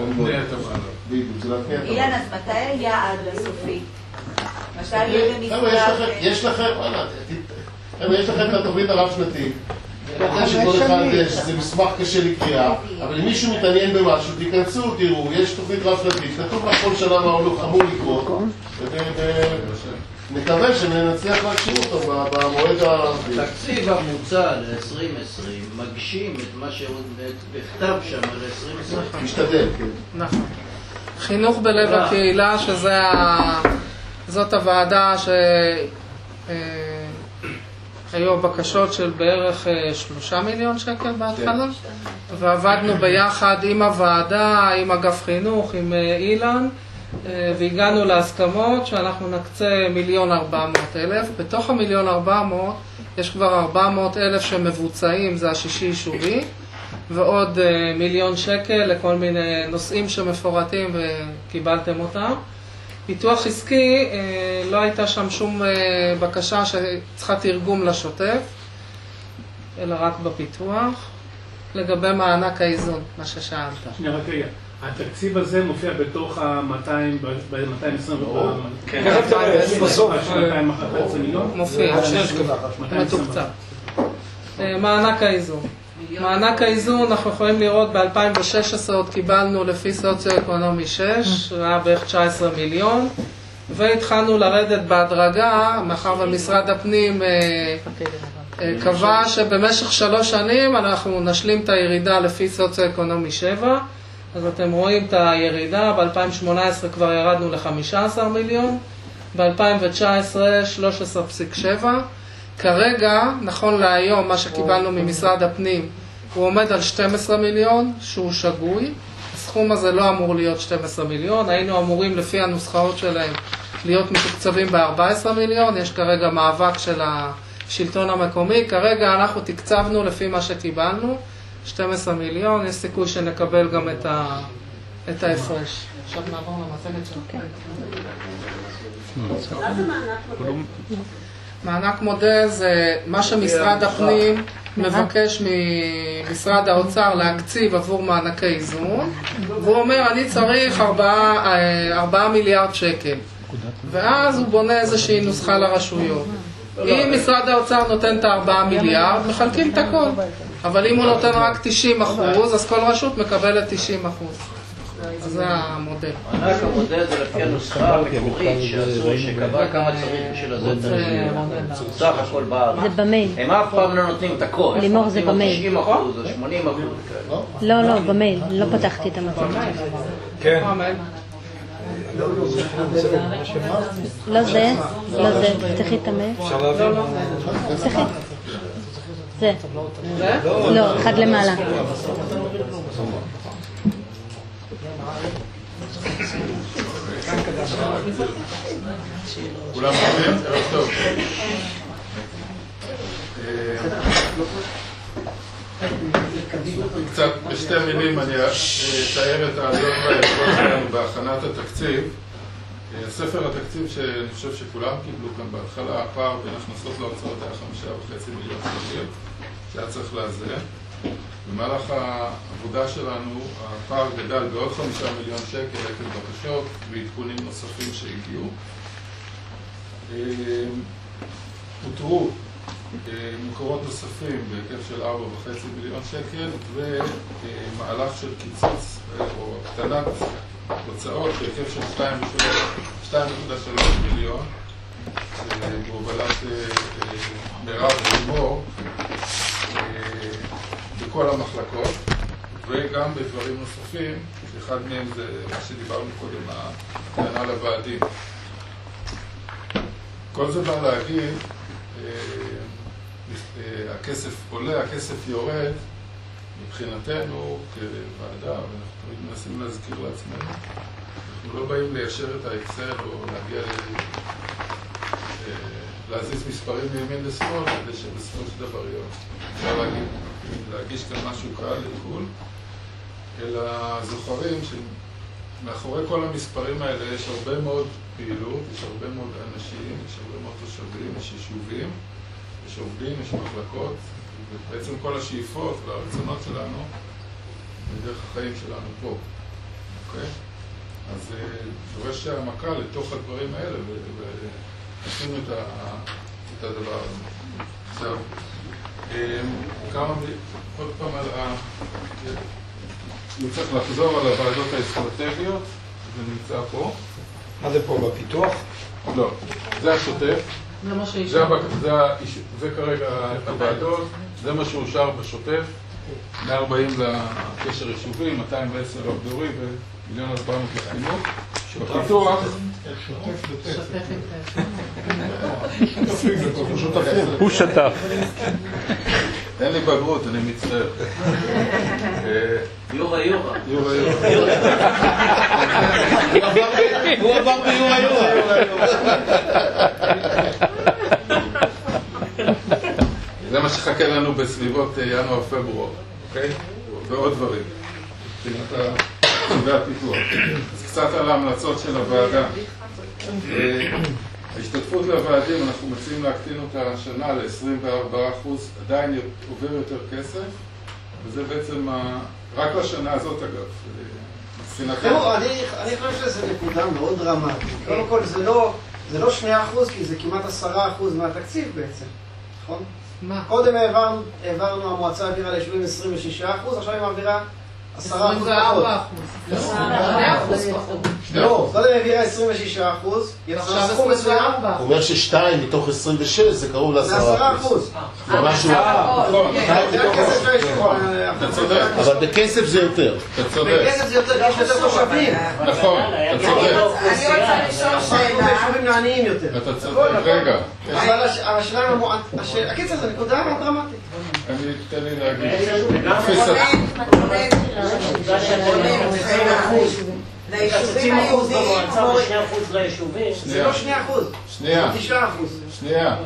F: אילן, אז מתי היעד לסופי? מתי יהיה במסגרת?
I: יש לכם, יש לכם את התוכנית הרב-שנתית. ככה שכל אחד, זה מסמך קשה לקריאה, אבל אם מישהו מתעניין במשהו, תיכנסו, תראו, יש תוכנית רב-שנתית, כתוב לך כל שנה מה אמור לקרות, ונקווה שנצליח להגשים אותו במועד ה...
A: תקציב המוצע ל-עשרים עשרים מגשים את מה שעוד בכתב שם ל-עשרים עשרים.
I: משתדל, כן.
L: נכון. חינוך בלב הקהילה, שזאת הוועדה ש... היו בקשות של בערך שלושה מיליון שקל בהתחלה, ועבדנו ביחד עם הוועדה, עם אגף חינוך, עם אילן, והגענו להסכמות שאנחנו נקצה מיליון ארבע מאות אלף. בתוך המיליון ארבע מאות יש כבר ארבע מאות אלף שמבוצעים, זה השישי יישובי, ועוד מיליון שקל לכל מיני נושאים שמפורטים וקיבלתם אותם. פיתוח עסקי, לא הייתה שם שום בקשה שצריכה תרגום לשוטף, אלא רק בפיתוח. לגבי מענק האיזון, מה ששאלת.
B: שנייה, רק רגע. התקציב הזה מופיע בתוך ה-מאתיים עשרים וארבע?
D: כן, בסוף.
B: מאתיים ואחת עשרה מיליון?
L: מופיע, מתוקצב. מענק האיזון. מענק האיזון, אנחנו יכולים לראות ב-אלפיים ושש עשרה עוד קיבלנו לפי סוציו-אקונומי שש, היה בערך תשע עשרה מיליון, והתחלנו לרדת בהדרגה, מאחר ומשרד הפנים קבע שבמשך שלוש שנים אנחנו נשלים את הירידה לפי סוציו-אקונומי שבע, אז אתם רואים את הירידה, ב-אלפיים שמונה עשרה כבר ירדנו ל-חמישה עשר מיליון, ב-אלפיים תשע עשרה שלוש עשרה נקודה שבע, כרגע, נכון להיום, מה שקיבלנו ממשרד הפנים, הוא עומד על שנים עשר מיליון, שהוא שגוי. הסכום הזה לא אמור להיות שנים עשר מיליון, היינו אמורים לפי הנוסחאות שלהם להיות מתוקצבים ב-ארבעה עשר מיליון, יש כרגע מאבק של השלטון המקומי, כרגע אנחנו תקצבנו לפי מה שקיבלנו, שנים עשר מיליון, יש סיכוי שנקבל גם את, ה... את ההפרש. עכשיו נעבור למצגת שלכם. מענק מודל זה מה שמשרד הפנים מבקש ממשרד האוצר להקציב עבור מענקי איזון, והוא אומר אני צריך ארבעה מיליארד שקל, ואז הוא בונה איזושהי נוסחה לרשויות. אם משרד האוצר נותן את הארבעה מיליארד, מחלקים את הכל, אבל אם הוא נותן רק תשעים אחוז, אז כל רשות מקבלת תשעים אחוז. אז זה המודל.
A: מענק המודל זה לפי הנוסחה המקורית שעשו, שקבע כמה צריך בשביל הזה. סך הכל בארץ.
K: זה במייל.
A: הם אף פעם לא נותנים את הכל.
K: לימור, זה במייל.
A: תשעים אחוז או שמונים אחוז.
K: לא, לא, במייל. לא פתחתי את המצגת.
D: כן.
K: לא זה, לא זה. תפתחי את המייל.
D: אפשר להבין?
K: תפתחי. זה. לא, אחד למעלה.
O: כולם טובים? ערב טוב. קצת בשתי מילים אני אתאר את העליות והיכולות שלנו בהכנת התקציב. ספר התקציב שאני חושב שכולם קיבלו כאן בהתחלה, הפער בין הכנסות להוצאות היה חמישה וחצי מיליון שקל שהיה צריך לאזן. במהלך העבודה שלנו הפער גדל בעוד חמישה מיליון שקל עקב בקשות ועדכונים נוספים שהגיעו. הותרו מקורות נוספים בהיקף של ארבע וחצי מיליון שקל ומהלך של קיצוץ או הקטנת הוצאות בהיקף של שתיים נקודה שלוש מיליון בהובלת מירב ולימור בכל המחלקות וגם בדברים נוספים, שאחד מהם זה מה שדיברנו קודם, ההגנה לוועדים. כל זה בא להגיד, הכסף עולה, הכסף יורד, מבחינתנו כוועדה, ואנחנו תמיד מנסים להזכיר לעצמנו, אנחנו לא באים ליישר את האקסל או להגיע ל... להזיז מספרים מימין לשמאל, כדי שבסופו של דבר אפשר להגיד, להגיש כאן משהו קל לעיכול, אלא זוכרים שמאחורי כל המספרים האלה יש הרבה מאוד פעילות, יש הרבה מאוד אנשים, יש הרבה מאוד תושבים, יש יישובים, יש עובדים, יש מחלקות, ובעצם כל השאיפות והרצונות שלנו בדרך החיים שלנו פה, אוקיי? אז דורש העמקה לתוך הדברים האלה ועשינו את הדבר הזה. עכשיו, כמה, עוד פעם על ה... אני צריך לחזור על הוועדות האסטרטגיות, זה נמצא פה.
D: מה זה פה, בפיתוח?
O: לא, זה השוטף.
L: זה מה שאישר.
O: זה כרגע הוועדות, זה מה שאושר בשוטף. מאה וארבעים לקשר יישובי, מאתיים ועשר עבדורי ומיליון ארבע מאות לחינוך. בפיתוח...
G: הוא שטף.
O: אין לי בגרות, אני מצטער.
H: יורה יורה.
O: יורה יורה.
A: הוא עבר ביורה יורה.
O: זה מה שחכה לנו בסביבות ינואר-פברואר, אוקיי? ועוד דברים. והפיתוח. אז קצת על ההמלצות של הוועדה. ההשתתפות לוועדים, אנחנו מציעים להקטין אותה השנה ל-עשרים וארבעה אחוז, עדיין עובר יותר כסף, וזה בעצם רק לשנה הזאת אגב.
M: תראו, אני חושב שזו נקודה מאוד דרמטית. קודם כל זה לא שני אחוז, כי זה כמעט עשרה אחוז מהתקציב בעצם, נכון? קודם העברנו, המועצה העבירה ליישובים עשרים ושישה אחוז, עכשיו היא מעבירה עשרה אחוז פחות. לא, קודם העבירה עשרים ושישה אחוז, יצרה סכום מסוים.
I: הוא אומר ששתיים מתוך עשרים ושש זה קרוב לעשרה אחוז.
M: זה עשרה אחוז.
I: משהו... אבל בכסף זה יותר.
O: אתה צודק.
M: בכסף זה יותר, יש יותר תושבים.
O: נכון, אתה צודק.
F: אני רוצה לשאול שאלה.
M: היישובים לעניים יותר.
O: אתה צודק, רגע.
M: אבל השאלה המועט... הקיצר זה נקודה מאוד דרמטית.
O: אני אתן לי להגיד.
F: ליישובים היהודיים
M: זה לא שני אחוז,
O: שנייה,
M: תשעה אחוז.
O: שנייה,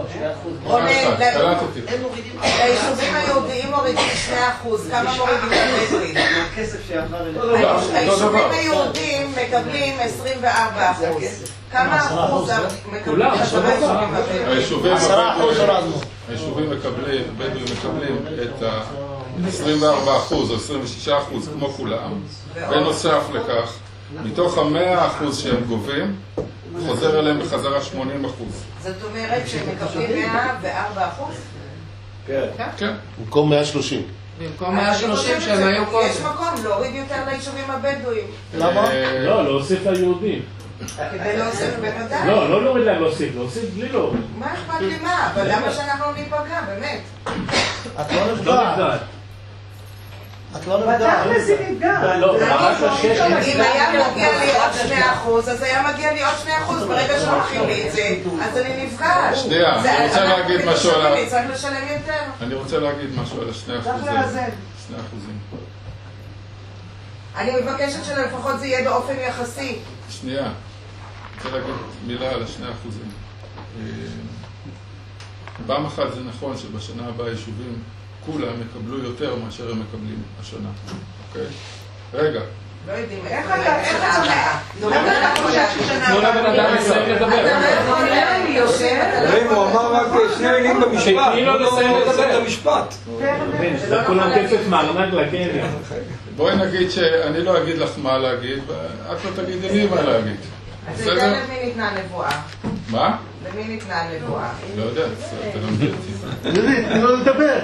F: ליישובים היהודיים מורידים שני אחוז, כמה מורידים לבדואים?
M: הכסף שעבר אליהם.
F: היישובים היהודים מקבלים עשרים וארבעה אחוז, כמה אחוז מקבלים
O: היישובים היישובים מקבלים, בדואים מקבלים את ה-עשרים וארבעה אחוז או עשרים ושישה אחוז כמו כולם, בנוסף לכך מתוך ה-מאה אחוז שהם גובים, חוזר אליהם בחזרה שמונים אחוז.
F: זאת אומרת שהם מקבלים מאה וארבעה אחוז?
O: כן. כן.
I: במקום מאה ושלושים.
L: במקום מאה ושלושים שהם היו קודם.
F: יש מקום להוריד יותר ליישובים הבדואים.
I: למה?
B: לא, להוסיף ליהודים.
F: כדי להוסיף בוודאי.
B: לא, לא להוריד להם להוסיף, להוסיף בלי להוריד.
F: מה אכפת לי מה? אבל למה שאנחנו ניפגע, באמת?
B: את לא נפגעת.
J: את לא נפגעת. בתכלס היא נפגעת.
F: אם היה מגיע לי עוד שני אחוז, אז היה מגיע לי עוד שני אחוז. ברגע שהולכים לי את זה, אז אני נפגעת.
O: שנייה, אני רוצה להגיד משהו על ה...
F: צריך לשלם יותר.
O: אני רוצה להגיד משהו על השני אחוזים. שני אחוזים.
F: אני מבקשת שלפחות זה יהיה באופן יחסי.
O: שנייה, אני רוצה להגיד מילה על השני אחוזים. פעם אחת זה נכון שבשנה הבאה יישובים כולם יקבלו יותר מאשר הם מקבלים השנה, אוקיי? רגע.
F: לא יודעים, איך אתה, איך אתה, למה אתה חושב ששנה
B: תנו לבן אדם לסיים לדבר.
D: רגע, הוא אמר רק שני מילים במשפט,
B: תני לו לסיים לדבר.
D: את המשפט.
B: זה כולם כסף מארנק לקרן.
O: בואי נגיד שאני לא אגיד לך מה להגיד, ואת לא תגידי לי מה להגיד.
F: אז אתה יודע למי ניתנה נבואה?
O: מה?
F: למי ניתנה נבואה?
O: לא יודע, תלמדי אותי.
I: אני לא לדבר.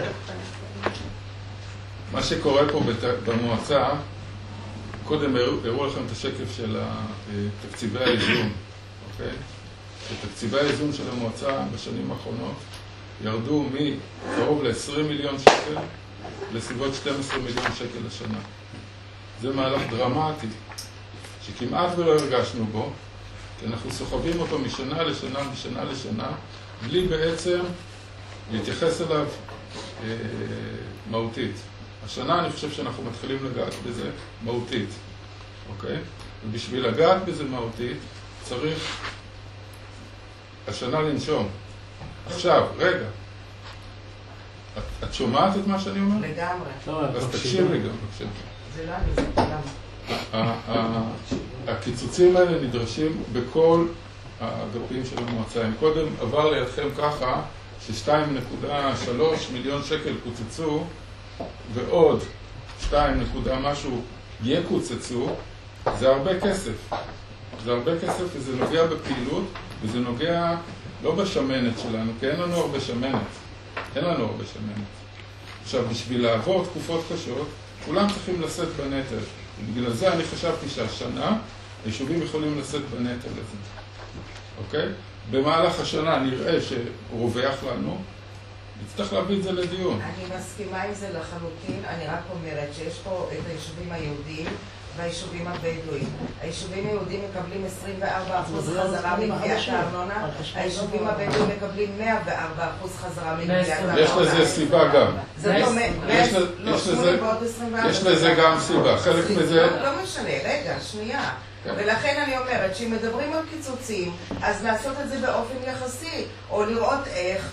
O: מה שקורה פה במועצה, קודם הראו לכם את השקף של תקציבי האיזון, אוקיי? שתקציבי האיזון של המועצה בשנים האחרונות ירדו מקרוב ל-עשרים מיליון שקל לסביבות שנים עשר מיליון שקל לשנה. זה מהלך דרמטי, שכמעט ולא הרגשנו בו, כי אנחנו סוחבים אותו משנה לשנה, משנה לשנה, בלי בעצם להתייחס אליו אה, מהותית. השנה אני חושב שאנחנו מתחילים לגעת בזה מהותית, אוקיי? ובשביל לגעת בזה מהותית, צריך השנה לנשום. עכשיו, רגע. את, את שומעת את מה שאני אומר?
F: לגמרי.
O: אז תקשיב לי גם, בבקשה.
F: זה לא אני, זה למה.
O: הקיצוצים האלה נדרשים בכל האגפים של המועצה. אם קודם עבר לידכם ככה, ש-שתיים נקודה שלוש מיליון שקל קוצצו, ועוד שתיים נקודה משהו יקוצצו, זה הרבה כסף. זה הרבה כסף וזה נוגע בפעילות, וזה נוגע לא בשמנת שלנו, כי אין לנו הרבה שמנת. אין לנו הרבה שמנת. עכשיו, בשביל לעבור תקופות קשות, כולם צריכים לשאת בנטל. בגלל זה אני חשבתי שהשנה היישובים יכולים לשאת בנטל הזה. אוקיי? במהלך השנה נראה שרווח לנו, נצטרך להביא את זה לדיון.
F: אני מסכימה עם זה לחלוטין, אני רק אומרת שיש פה את היישובים היהודיים והיישובים הבדואים. היישובים היהודיים מקבלים עשרים וארבעה אחוז חזרה מגביית הארנונה, היישובים הבדואים מקבלים מאה וארבעה אחוז חזרה מגביית הארנונה.
O: יש לזה סיבה גם. יש לזה גם סיבה. חלק מזה...
F: לא משנה, רגע, שנייה. ולכן אני אומרת שאם מדברים על קיצוצים, אז לעשות את זה באופן יחסי, או לראות איך...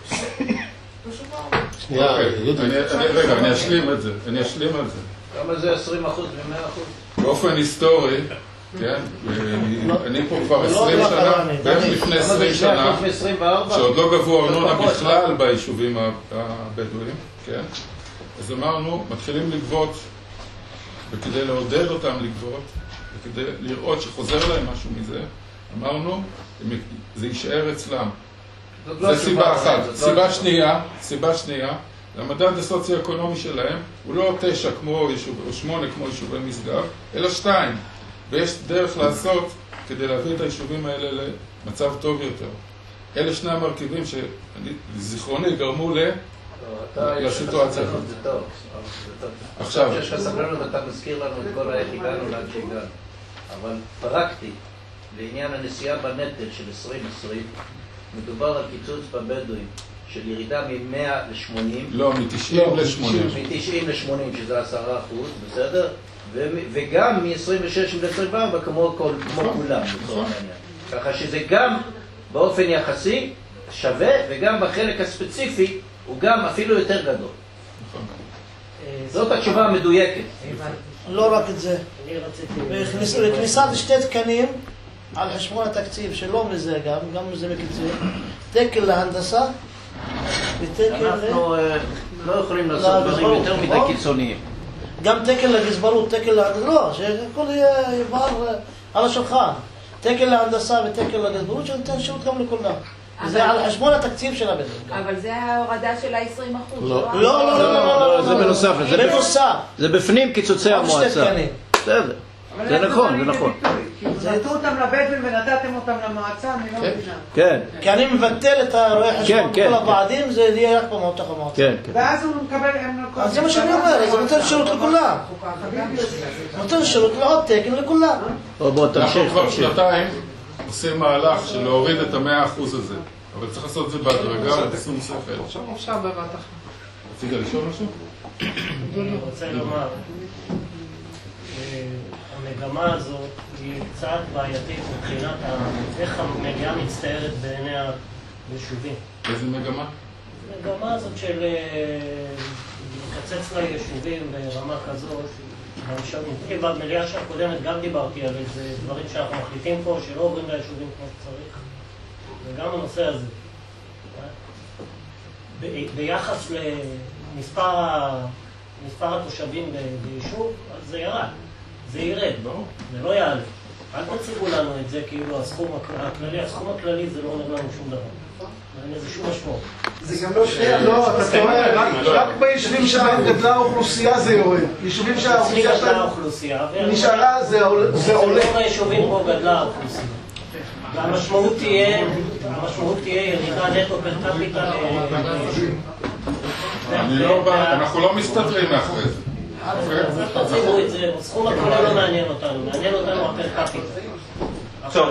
O: שנייה, רגע, אני אשלים את זה, אני אשלים את זה.
A: כמה זה עשרים אחוז ו-מאה אחוז?
O: באופן היסטורי, כן, אני פה כבר עשרים שנה, בערך לפני עשרים שנה, שעוד לא גבו ארנונה בכלל ביישובים הבדואים, כן, אז אמרנו, מתחילים לגבות, וכדי לעודד אותם לגבות, וכדי לראות שחוזר להם משהו מזה, אמרנו, זה יישאר אצלם. זה סיבה אחת. סיבה שנייה, סיבה שנייה, המדד הסוציו-אקונומי שלהם הוא לא תשע כמו יישוב, או שמונה כמו יישובי משגב, אלא שתיים. ויש דרך לעשות כדי להביא את היישובים האלה למצב טוב יותר. אלה שני המרכיבים שלזיכרוני גרמו לסיטואציה.
A: זה טוב. עכשיו, שיש לך סבלנות ואתה מזכיר לנו את כל איך הגענו לאן שהגענו. אבל פרקטית, לעניין הנסיעה בנטל של עשרים עשרים, מדובר על קיצוץ בבדואים של ירידה מ-מאה ל-שמונים.
O: לא, מ-תשעים ל-שמונים.
A: מ-תשעים ל-שמונים, שזה עשרה אחוז, בסדר? וגם מ-עשרים ושש ל-עשרים וארבע, כמו כולם, בצורה העניין. ככה שזה גם באופן יחסי שווה, וגם בחלק הספציפי הוא גם אפילו יותר גדול. זאת התשובה המדויקת.
H: לא רק את זה. בכניסה לשתי תקנים, על חשבון התקציב שלא מזה גם, גם מזה בקיצור, תקן להנדסה ותקן...
A: אנחנו לא יכולים לעשות דברים יותר מדי קיצוניים.
H: גם תקן לגזברות, תקן להנדסה, לא, שהכל יעבר על השולחן. תקן להנדסה ותקן לגזברות, שנותן שירות גם לכולם. זה על חשבון התקציב של הבדואים.
N: אבל זה ההורדה של ה-עשרים אחוז.
A: לא, לא, לא, זה בנוסף. זה בפנים קיצוצי המועצה. בסדר. זה נכון, זה נכון.
J: נתנו אותם לבדואים ונתתם אותם למועצה, אני לא מבינה.
A: כן.
H: כי אני מבטל את הרואי חשבון כל הוועדים, זה יהיה רק במועצה המועצה.
A: כן.
J: ואז הוא מקבל...
H: אז זה מה שאני אומר, זה נותן שירות לכולם. נותן שירות ועוד תקן לכולם.
A: בוא תמשיך.
O: אנחנו כבר שנתיים עושים מהלך של להוריד את המאה אחוז הזה. אבל צריך לעשות את זה בהדרגה ובשום שכל.
L: אפשר בבת אחת.
O: רצית לשאול משהו?
P: אני רוצה לומר, המגמה הזאת היא קצת בעייתית מבחינת איך המגיעה מצטיירת בעיני היישובים.
O: איזה מגמה?
P: המגמה הזאת של לקצץ ליישובים ברמה כזאת, במליאה הקודמת גם דיברתי על איזה דברים שאנחנו מחליטים פה שלא עוברים ליישובים כמו שצריך, וגם הנושא הזה. ביחס למספר התושבים ביישוב, אז זה ירד. זה ירד, זה לא יעלה. אל תציגו לנו את זה כאילו הסכום הכללי, הסכום הכללי זה לא אומר לנו שום דבר. אין איזה שום משמעות.
Q: זה גם לא שנייה, לא, אתה טועה, רק ביישובים שבהם גדלה האוכלוסייה זה יורד. יישובים שהאוכלוסייה שלהם נשארה זה עולה.
P: כל היישובים פה גדלה האוכלוסייה. והמשמעות תהיה, המשמעות תהיה ירידה נטו פר קפיטה ליישובים.
O: אנחנו לא מסתתרים מאחורי זה.
P: אז תציגו את זה, הסכום הכולל לא מעניין אותנו, מעניין אותנו הפר קפיטה.
E: טוב,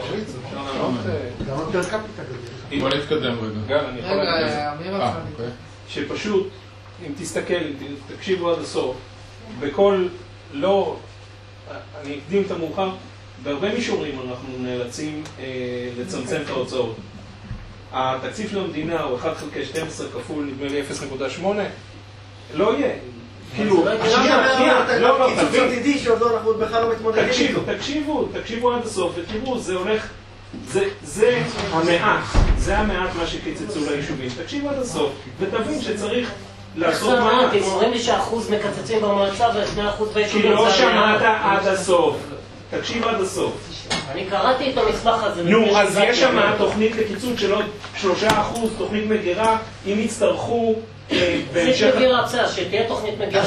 Q: גם הפר קפיטה גדול.
O: בוא נתקדם רגע.
E: אני יכול להגיד שפשוט, אם תסתכל, תקשיבו עד הסוף, בכל, לא
R: אני אקדים את המאוחר, בהרבה מישורים אנחנו נאלצים אה, לצמצם את ההוצאות. התקציב של המדינה הוא אחת חלקי שתים עשרה כפול נדמה לי אפס נקודה שמונה, לא יהיה. כאילו, שנייה, שנייה, לא, לא,
M: קיצוץ עתידי שעוד לא, אנחנו בכלל לא מתמודדים איתו.
R: תקשיבו, תקשיבו, תקשיבו עד הסוף ותראו, זה הולך, זה המעט, זה המעט מה שקיצצו ליישובים. תקשיבו עד הסוף ותבין שצריך לעשות מעט.
P: אם אומרים לי שאחוז מקצצים במועצה ושני אחוז ביישובים.
R: כי לא שמעת עד הסוף. תקשיב עד הסוף.
P: אני קראתי את המסמך הזה.
R: נו, אז יש שם תוכנית לקיצוץ של עוד שלושה אחוז, תוכנית מגירה, אם יצטרכו
P: תוכנית מגירה, בסדר, שתהיה תוכנית מגירה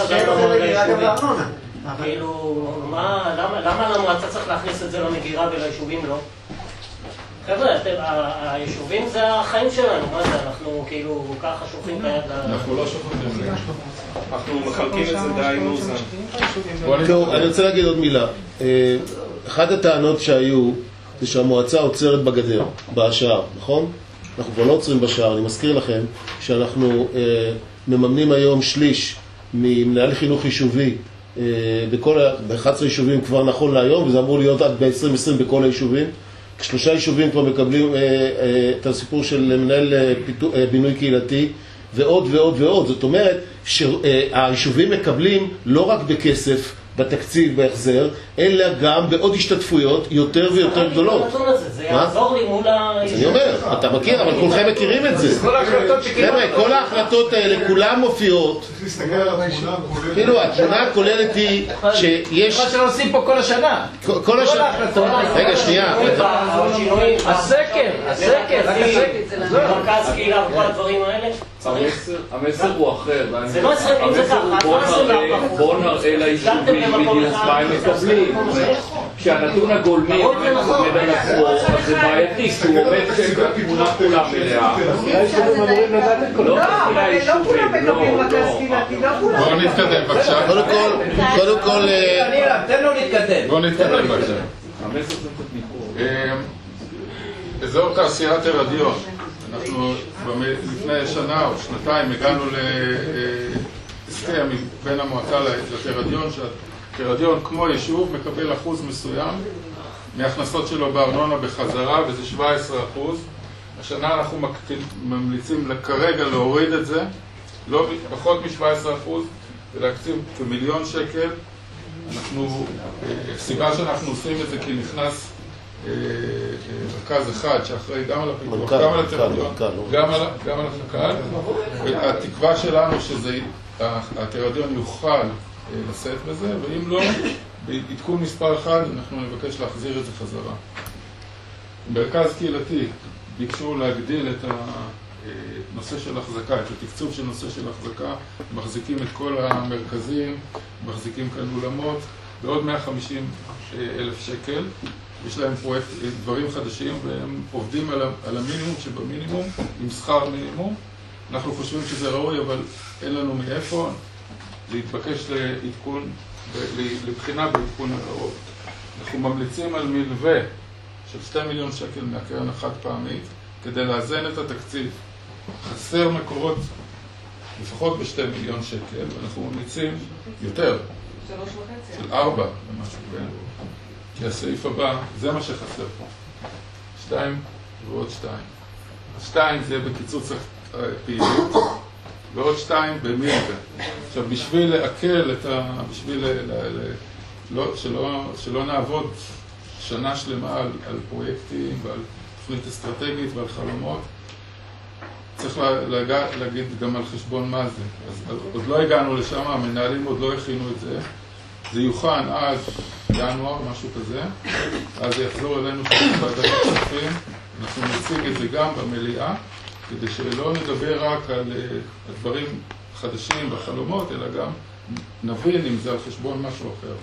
P: כאילו, למה למועצה צריך להכניס את זה למגירה וליישובים לא? חבר'ה, היישובים זה החיים שלנו, מה זה? אנחנו כאילו ככה שולחים את היד ל...
O: אנחנו לא שולחים את זה.
R: אנחנו מחלקים את זה די מאוזן.
I: טוב, אני רוצה להגיד עוד מילה. אחת הטענות שהיו זה שהמועצה עוצרת בגדר, בשער, נכון? אנחנו כבר לא עוצרים בשער. אני מזכיר לכם שאנחנו מממנים היום שליש ממנהל חינוך יישובי ב-אחת עשרה יישובים כבר נכון להיום, וזה אמור להיות עד ב-עשרים עשרים בכל היישובים. שלושה יישובים כבר מקבלים את הסיפור של מנהל בינוי קהילתי, ועוד ועוד ועוד. זאת אומרת שהיישובים מקבלים לא רק בכסף, בתקציב, בהחזר, אלא גם בעוד השתתפויות יותר ויותר גדולות.
P: זה יעזור לי מול
I: אני אומר, אתה מכיר, אבל כולכם מכירים את זה. חבר'ה, כל ההחלטות האלה, כולן מופיעות. כאילו, התמונה הכוללת היא שיש...
A: מה שלא עושים פה כל השנה.
I: כל השנה. רגע, שנייה.
A: הסקר, הסקר.
P: מרכז קהילה וכל הדברים האלה.
S: המסר הוא אחר.
P: זה לא עשרים, אם זה ככה.
S: בוא נראה ליישובים בדיוק מה הם מקבלים. כשהנתון הגולמי עומד על עצמו, אז זה בעייתי, כי הוא עומד כשתמונה כולה מלאה.
F: לא, אבל לא כולם מקבלים רכז קהילתי, לא כולם.
O: בואו נתקדם בבקשה.
I: קודם כל, קודם כל...
A: תן לו להתקדם.
O: בואו נתקדם בבקשה. אזור תעשיית הרדיון. אנחנו לפני שנה או שנתיים הגענו להסכם בין המועצה לתרדיון, שהתרדיון כמו יישוב מקבל אחוז מסוים מהכנסות שלו בארנונה בחזרה, וזה שבע עשרה אחוז. השנה אנחנו ממליצים כרגע להוריד את זה, לא פחות מ-שבע עשרה אחוז, ולהקציב כמיליון שקל. אנחנו, הסיבה שאנחנו עושים את זה כי נכנס רכז אחד שאחראי גם על הפיתוח, גם על התרדיון, גם על החק"ל. התקווה שלנו שהתרדיון יוכל לשאת בזה, ואם לא, בעדכון מספר אחד אנחנו נבקש להחזיר את זה חזרה. מרכז קהילתי ביקשו להגדיל את הנושא של החזקה, את התקצוב של נושא של החזקה, מחזיקים את כל המרכזים, מחזיקים כאן אולמות, בעוד מאה וחמישים אלף שקל. יש להם פרויקט, דברים חדשים, והם עובדים על, על המינימום שבמינימום, עם שכר מינימום. אנחנו חושבים שזה ראוי, אבל אין לנו מאיפה להתבקש לעדכון, לבחינה בעדכון הקרוב. אנחנו ממליצים על מלווה של שתי מיליון שקל מהקרן החד פעמית, כדי לאזן את התקציב. חסר מקורות לפחות בשתי מיליון שקל, ואנחנו ממליצים יותר.
F: שלוש וחצי.
O: של ארבע, למשהו בין. כי הסעיף הבא, זה מה שחסר פה. שתיים ועוד שתיים. שתיים זה בקיצוץ הפעילות, ועוד שתיים במילגה. עכשיו, בשביל לעכל את ה... בשביל ל... ל... ל... לא, שלא, שלא נעבוד שנה שלמה על, על פרויקטים ועל תוכנית אסטרטגית ועל חלומות, צריך לה, לה, להגיד גם על חשבון מה זה. אז עוד לא הגענו לשם, המנהלים עוד לא הכינו את זה. זה יוכן עד ינואר, משהו כזה, אז זה יחזור אלינו בוועדת הכספים. אנחנו נציג את זה גם במליאה, כדי שלא נדבר רק על הדברים חדשים והחלומות, אלא גם נבין אם זה על חשבון משהו אחר.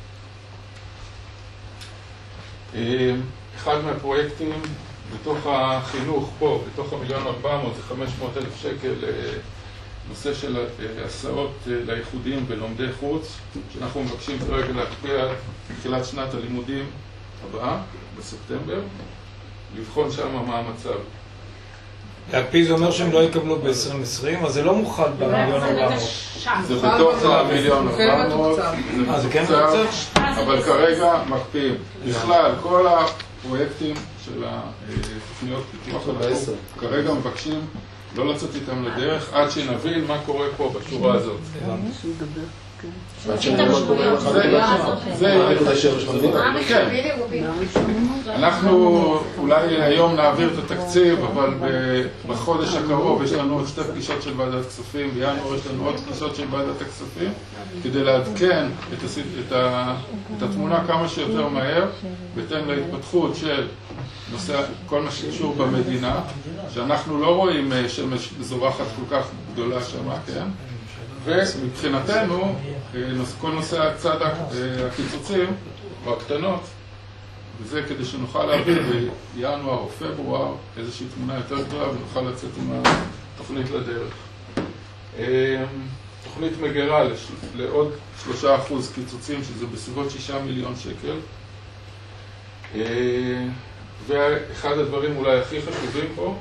O: אחד מהפרויקטים בתוך החינוך פה, בתוך המיליון ארבע מאות, זה חמש מאות אלף שקל, נושא של הסעות לייחודים ולומדי חוץ, שאנחנו מבקשים כרגע להקפיע תחילת שנת הלימודים הבאה, בספטמבר, לבחון שם מה המצב.
D: להקפיא זה אומר שהם לא יקבלו ב-עשרים עשרים, אז זה לא מוכן במיליון ארבע מאות.
O: זה בתוך המיליון ארבע מאות, זה כן מתוקצב, אבל כרגע מקפיאים. בכלל, כל הפרויקטים של התוכניות פיתוח אנחנו כרגע מבקשים לא לצאת איתם לדרך עד שנבין מה קורה פה בשורה הזאת. אנחנו אולי היום נעביר את התקציב, אבל בחודש הקרוב יש לנו עוד שתי פגישות של ועדת כספים, בינואר יש לנו עוד פגישות של ועדת הכספים, כדי לעדכן את התמונה כמה שיותר מהר, בהתאם להתפתחות של כל מה שקשור במדינה, שאנחנו לא רואים שמש זורחת כל כך גדולה שמה, כן? ומבחינתנו, כל נושא הצד הקיצוצים או הקטנות, וזה כדי שנוכל להביא בינואר או פברואר איזושהי תמונה יותר גדולה ונוכל לצאת עם התוכנית לדרך. תוכנית מגירה לעוד שלושה אחוז קיצוצים, שזה בסביבות שישה מיליון שקל. ואחד הדברים אולי הכי חשובים פה,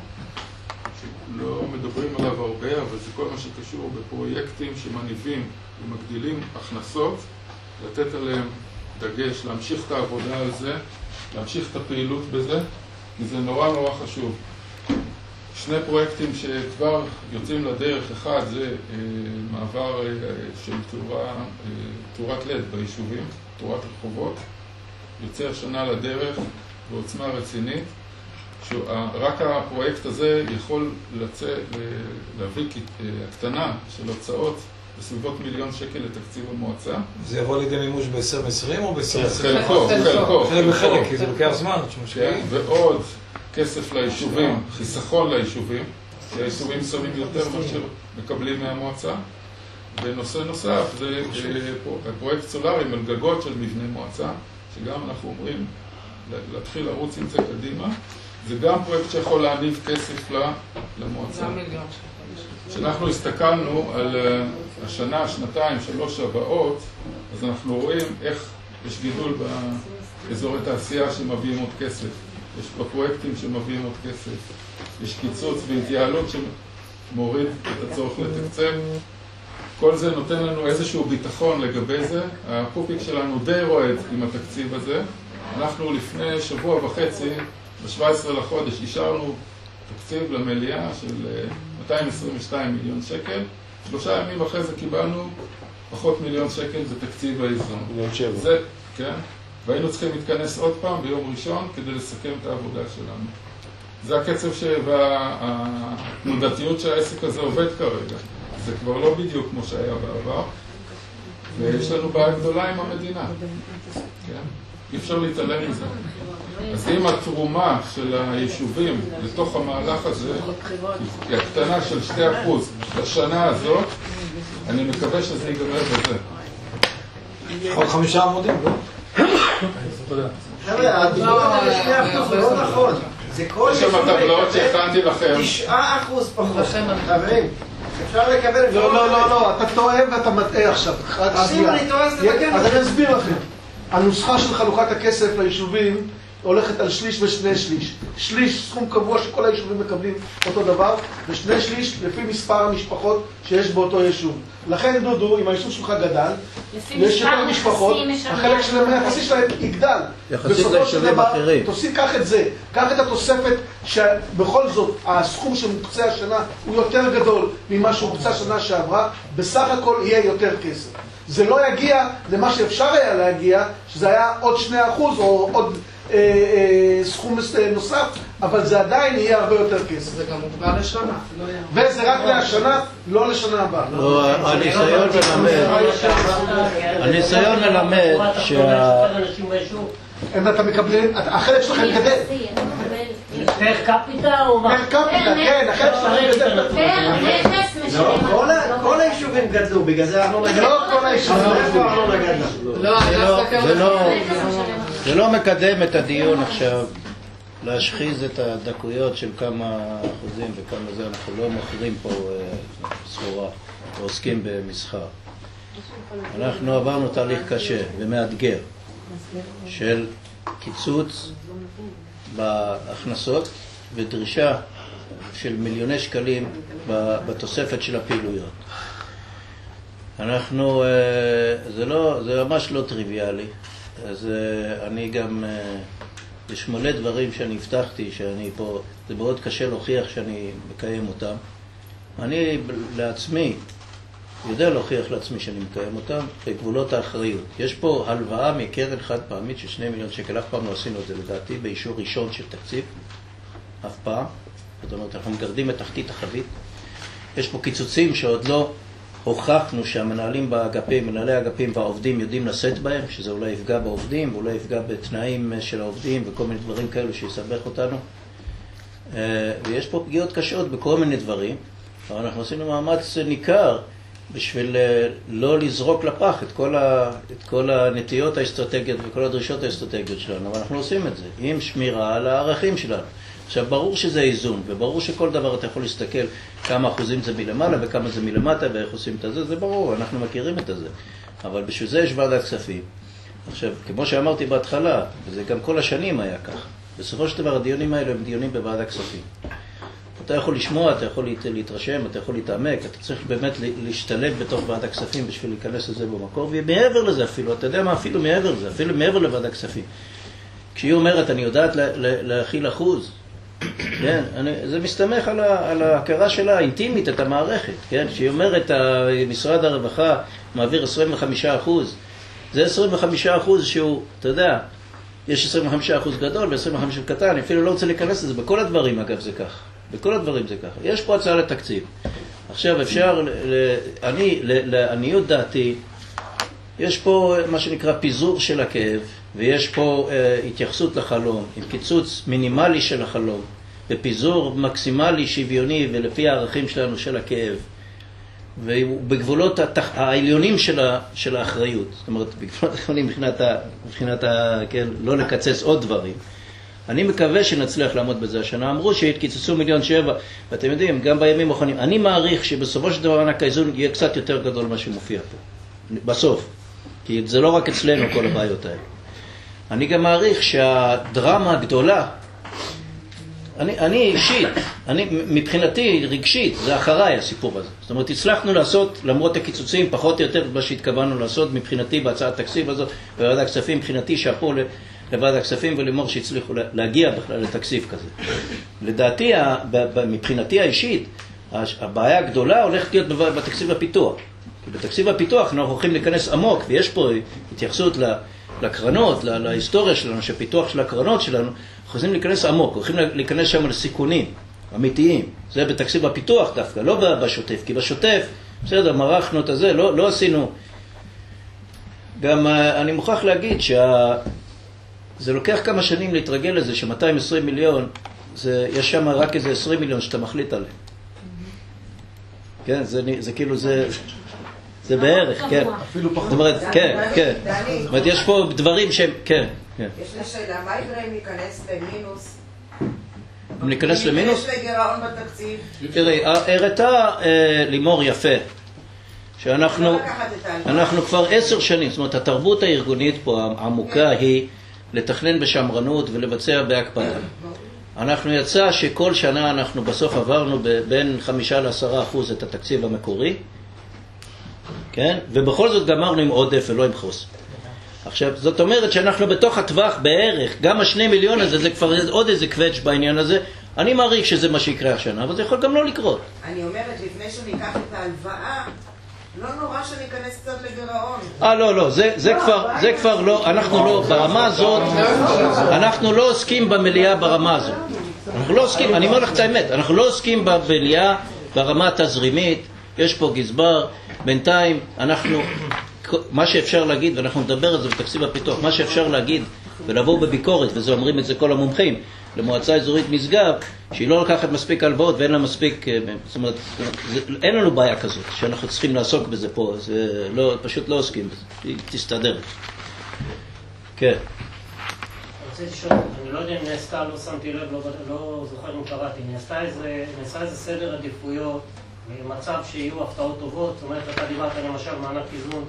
O: לא מדברים עליו הרבה, אבל זה כל מה שקשור בפרויקטים שמניבים ומגדילים הכנסות, לתת עליהם דגש, להמשיך את העבודה על זה, להמשיך את הפעילות בזה, כי זה נורא נורא חשוב. שני פרויקטים שכבר יוצאים לדרך, אחד זה אה, מעבר אה, של תאורה, אה, תאורת לד ביישובים, תאורת רחובות, יוצא השנה לדרך בעוצמה רצינית, שרק הפרויקט הזה יכול לצא, להביא הקטנה של הוצאות בסביבות מיליון שקל לתקציב המועצה.
D: זה יבוא לידי מימוש ב-עשרים עשרים או ב-עשרים עשרים?
O: חלקו, חלקו.
D: חלק בחלק, כי זה לוקח זמן.
O: ועוד כסף ליישובים, חיסכון ליישובים, כי היישובים שמים יותר מאשר מקבלים מהמועצה. ונושא נוסף זה פרויקט סולארי על גגות של מבנה מועצה, שגם אנחנו אומרים להתחיל לרוץ עם זה קדימה. זה גם פרויקט שיכול להניב כסף למועצה. כשאנחנו הסתכלנו על השנה, שנתיים, שלוש הבאות, אז אנחנו רואים איך יש גידול באזורי תעשייה שמביאים עוד כסף. יש בפרויקטים שמביאים עוד כסף. יש קיצוץ והתייעלות שמוריד את הצורך לתקצב. כל זה נותן לנו איזשהו ביטחון לגבי זה. הפופיק שלנו די רועד עם התקציב הזה. אנחנו לפני שבוע וחצי, ב-שבעה עשר לחודש, אישרנו תקציב למליאה של מאתיים עשרים ושתיים מיליון שקל. שלושה ימים אחרי זה קיבלנו פחות מיליון שקל בתקציב האיזון. מיליון שבע. זה, כן. והיינו צריכים להתכנס עוד פעם ביום ראשון כדי לסכם את העבודה שלנו. זה הקצב והתנודתיות שהעסק הזה עובד כרגע. זה כבר לא בדיוק כמו שהיה בעבר. ויש לנו בעיה גדולה עם המדינה. כן? אי אפשר להתעלם מזה. אז אם התרומה של היישובים לתוך המהלך הזה היא הקטנה של שני אחוז לשנה הזאת, אני מקווה שזה ייגמר בזה.
D: עוד חמישה עמודים, לא?
M: חבר'ה, הדיבור הזה שני אחוז זה לא נכון. זה כל יישוב
O: מקבל
M: תשעה אחוז פחות. חברים, אפשר לקבל...
Q: לא, לא, לא, לא, אתה טועה ואתה מטעה עכשיו.
M: אז אם אני טועה, אז תתקן.
Q: אז אני אסביר לכם. הנוסחה של חלוקת הכסף ליישובים הולכת על שליש ושני שליש. שליש סכום קבוע שכל היישובים מקבלים אותו דבר, ושני שליש לפי מספר המשפחות שיש באותו יישוב. לכן דודו, אם היישוב שלך גדל, יש יותר משפחות, החלק שלהם היחסי שלהם יגדל.
A: יחסית ליישובים אחרים.
Q: תוסיף, קח את זה, קח את התוספת שבכל זאת הסכום שמוקצה השנה הוא יותר גדול ממה שהוקצה שנה שעברה, בסך הכל יהיה יותר כסף. זה לא יגיע למה שאפשר היה להגיע, שזה היה עוד שני אחוז או עוד אה, אה, סכום נוסף, אבל זה עדיין יהיה הרבה יותר כסף.
L: זה גם מוגבל לשנה.
Q: וזה רק לשנה, לא לשנה הבאה.
A: הניסיון ללמד, הניסיון ללמד שה...
Q: אם אתה מקבל, החלק שלכם גדל.
P: פר קפיטה או מה?
Q: פר קפיטה, כן, החלק שלכם גדל.
M: כל היישובים גדלו, בגלל זה ארנונה גדלה.
Q: לא כל היישובים
M: גדלו.
A: זה לא מקדם את הדיון עכשיו להשחיז את הדקויות של כמה אחוזים וכמה זה. אנחנו לא מוכרים פה סחורה ועוסקים במסחר. אנחנו עברנו תהליך קשה ומאתגר של קיצוץ בהכנסות ודרישה של מיליוני שקלים בתוספת של הפעילויות. אנחנו, זה לא, זה ממש לא טריוויאלי, אז אני גם, יש מלא דברים שאני הבטחתי שאני פה, זה מאוד קשה להוכיח שאני מקיים אותם. אני לעצמי יודע להוכיח לעצמי שאני מקיים אותם בגבולות האחריות. יש פה הלוואה מקרן חד פעמית של שני מיליון שקל, אף פעם לא עשינו את זה לדעתי, באישור ראשון של תקציב, אף פעם. זאת אומרת, אנחנו מגרדים את תחתית החבית. יש פה קיצוצים שעוד לא הוכחנו שהמנהלים באגפים, מנהלי האגפים והעובדים יודעים לשאת בהם, שזה אולי יפגע בעובדים, ואולי יפגע בתנאים של העובדים וכל מיני דברים כאלו שיסבך אותנו. ויש פה פגיעות קשות בכל מיני דברים, אבל אנחנו עשינו מאמץ ניכר בשביל לא לזרוק לפח את כל, ה, את כל הנטיות האסטרטגיות וכל הדרישות האסטרטגיות שלנו, אבל אנחנו עושים את זה עם שמירה על הערכים שלנו. עכשיו, ברור שזה איזון, וברור שכל דבר אתה יכול להסתכל כמה אחוזים זה מלמעלה וכמה זה מלמטה ואיך עושים את זה, זה ברור, אנחנו מכירים את זה. אבל בשביל זה יש ועדת כספים. עכשיו, כמו שאמרתי בהתחלה, וזה גם כל השנים היה כך, בסופו של דבר הדיונים האלה הם דיונים בוועדת כספים. אתה יכול לשמוע, אתה יכול להתרשם, אתה יכול להתעמק, אתה צריך באמת להשתלב בתוך ועדת הכספים בשביל להיכנס לזה במקור, ומעבר לזה אפילו, אתה יודע מה, אפילו מעבר לזה, אפילו מעבר לוועדת הכספים. כשהיא אומרת, אני יודעת להכיל אחוז, כן, אני, זה מסתמך על, ה, על ההכרה שלה האינטימית, את המערכת, כן, כשהיא אומרת, משרד הרווחה מעביר עשרים וחמישה אחוז, זה עשרים וחמישה אחוז שהוא, אתה יודע, יש עשרים וחמישה אחוז גדול ו-עשרים וחמישה אחוז קטן, אני אפילו לא רוצה להיכנס לזה, בכל הדברים אגב זה כך, בכל הדברים זה ככה. יש פה הצעה לתקציב. עכשיו אפשר, ל, אני, לעניות דעתי, יש פה מה שנקרא פיזור של הכאב, ויש פה אה, התייחסות לחלום, עם קיצוץ מינימלי של החלום, ופיזור מקסימלי שוויוני ולפי הערכים שלנו של הכאב, ובגבולות התח... העליונים של, ה... של האחריות. זאת אומרת, בגבולות העליונים מבחינת, ה... מבחינת ה... כן, לא לקצץ עוד דברים. אני מקווה שנצליח לעמוד בזה השנה. אמרו שהתקיצצו מיליון שבע, ואתם יודעים, גם בימים האחרונים. אני מעריך שבסופו של דבר מענק האיזון יהיה קצת יותר גדול ממה שמופיע פה. בסוף. כי זה לא רק אצלנו כל הבעיות האלה. אני גם מעריך שהדרמה הגדולה, אני, אני אישית, אני, מבחינתי רגשית, זה אחריי הסיפור הזה. זאת אומרת, הצלחנו לעשות, למרות הקיצוצים, פחות או יותר מה שהתכוונו לעשות, מבחינתי בהצעת התקציב הזאת, בוועדת הכספים, מבחינתי שאפו לוועדת הכספים ולמור שהצליחו להגיע בכלל לתקציב כזה. לדעתי, מבחינתי האישית, הבעיה הגדולה הולכת להיות בתקציב הפיתוח. כי בתקציב הפיתוח אנחנו הולכים להיכנס עמוק, ויש פה התייחסות לקרנות, להיסטוריה שלנו, שפיתוח של הקרנות שלנו, אנחנו הולכים להיכנס עמוק, הולכים להיכנס שם לסיכונים אמיתיים. זה בתקציב הפיתוח דווקא, לא בשוטף, כי בשוטף, בסדר, מרחנו את זה, לא, לא עשינו. גם אני מוכרח להגיד שזה לוקח כמה שנים להתרגל לזה, ש-מאתיים ועשרים מיליון, זה, יש שם רק איזה עשרים מיליון שאתה מחליט עליהם. כן, זה, זה כאילו, זה... זה בערך, כן. אפילו פחות. זאת אומרת, כן, כן. זאת אומרת, יש פה דברים שהם, כן, כן.
F: יש לי שאלה, מה יקרה אם ניכנס למינוס?
A: אם ניכנס למינוס?
F: אם יש לגירעון בתקציב?
A: תראי, הראתה לימור יפה, שאנחנו אנחנו כבר עשר שנים, זאת אומרת, התרבות הארגונית פה, העמוקה היא לתכנן בשמרנות ולבצע בהקפדה. אנחנו יצא שכל שנה אנחנו בסוף עברנו בין חמישה לעשרה אחוז את התקציב המקורי, כן? ובכל זאת גמרנו עם עודף ולא עם חוס. עכשיו, זאת אומרת שאנחנו בתוך הטווח בערך, גם השני מיליון הזה, זה כבר עוד איזה קווץ' בעניין הזה. אני מעריך שזה מה שיקרה השנה, אבל זה יכול גם לא לקרות.
F: אני אומרת, לפני שניקח את ההלוואה, לא נורא שניכנס קצת לגירעון.
A: אה, לא, לא, זה, זה כבר, זה כבר לא, אנחנו לא, ברמה הזאת, אנחנו לא עוסקים במליאה ברמה הזאת. אנחנו לא עוסקים, אני אומר לך את האמת, אנחנו לא עוסקים במליאה ברמה התזרימית, יש פה גזבר, בינתיים אנחנו, מה שאפשר להגיד, ואנחנו נדבר על זה בתקציב הפיתוח, מה שאפשר להגיד ולבוא בביקורת, וזה אומרים את זה כל המומחים, למועצה אזורית משגב, שהיא לא לקחת מספיק הלוואות ואין לה מספיק, זאת אומרת, זה, אין לנו בעיה כזאת, שאנחנו צריכים לעסוק בזה פה, זה לא, פשוט לא עוסקים בזה, היא תסתדר. כן.
P: אני רוצה לשאול, אני לא יודע אם נעשתה, לא שמתי לב, לא, לא זוכר אם קראתי, נעשתה איזה, נעשתה איזה סדר עדיפויות, במצב שיהיו הפתעות טובות, זאת אומרת, אתה דיברת למשל מענק איזון,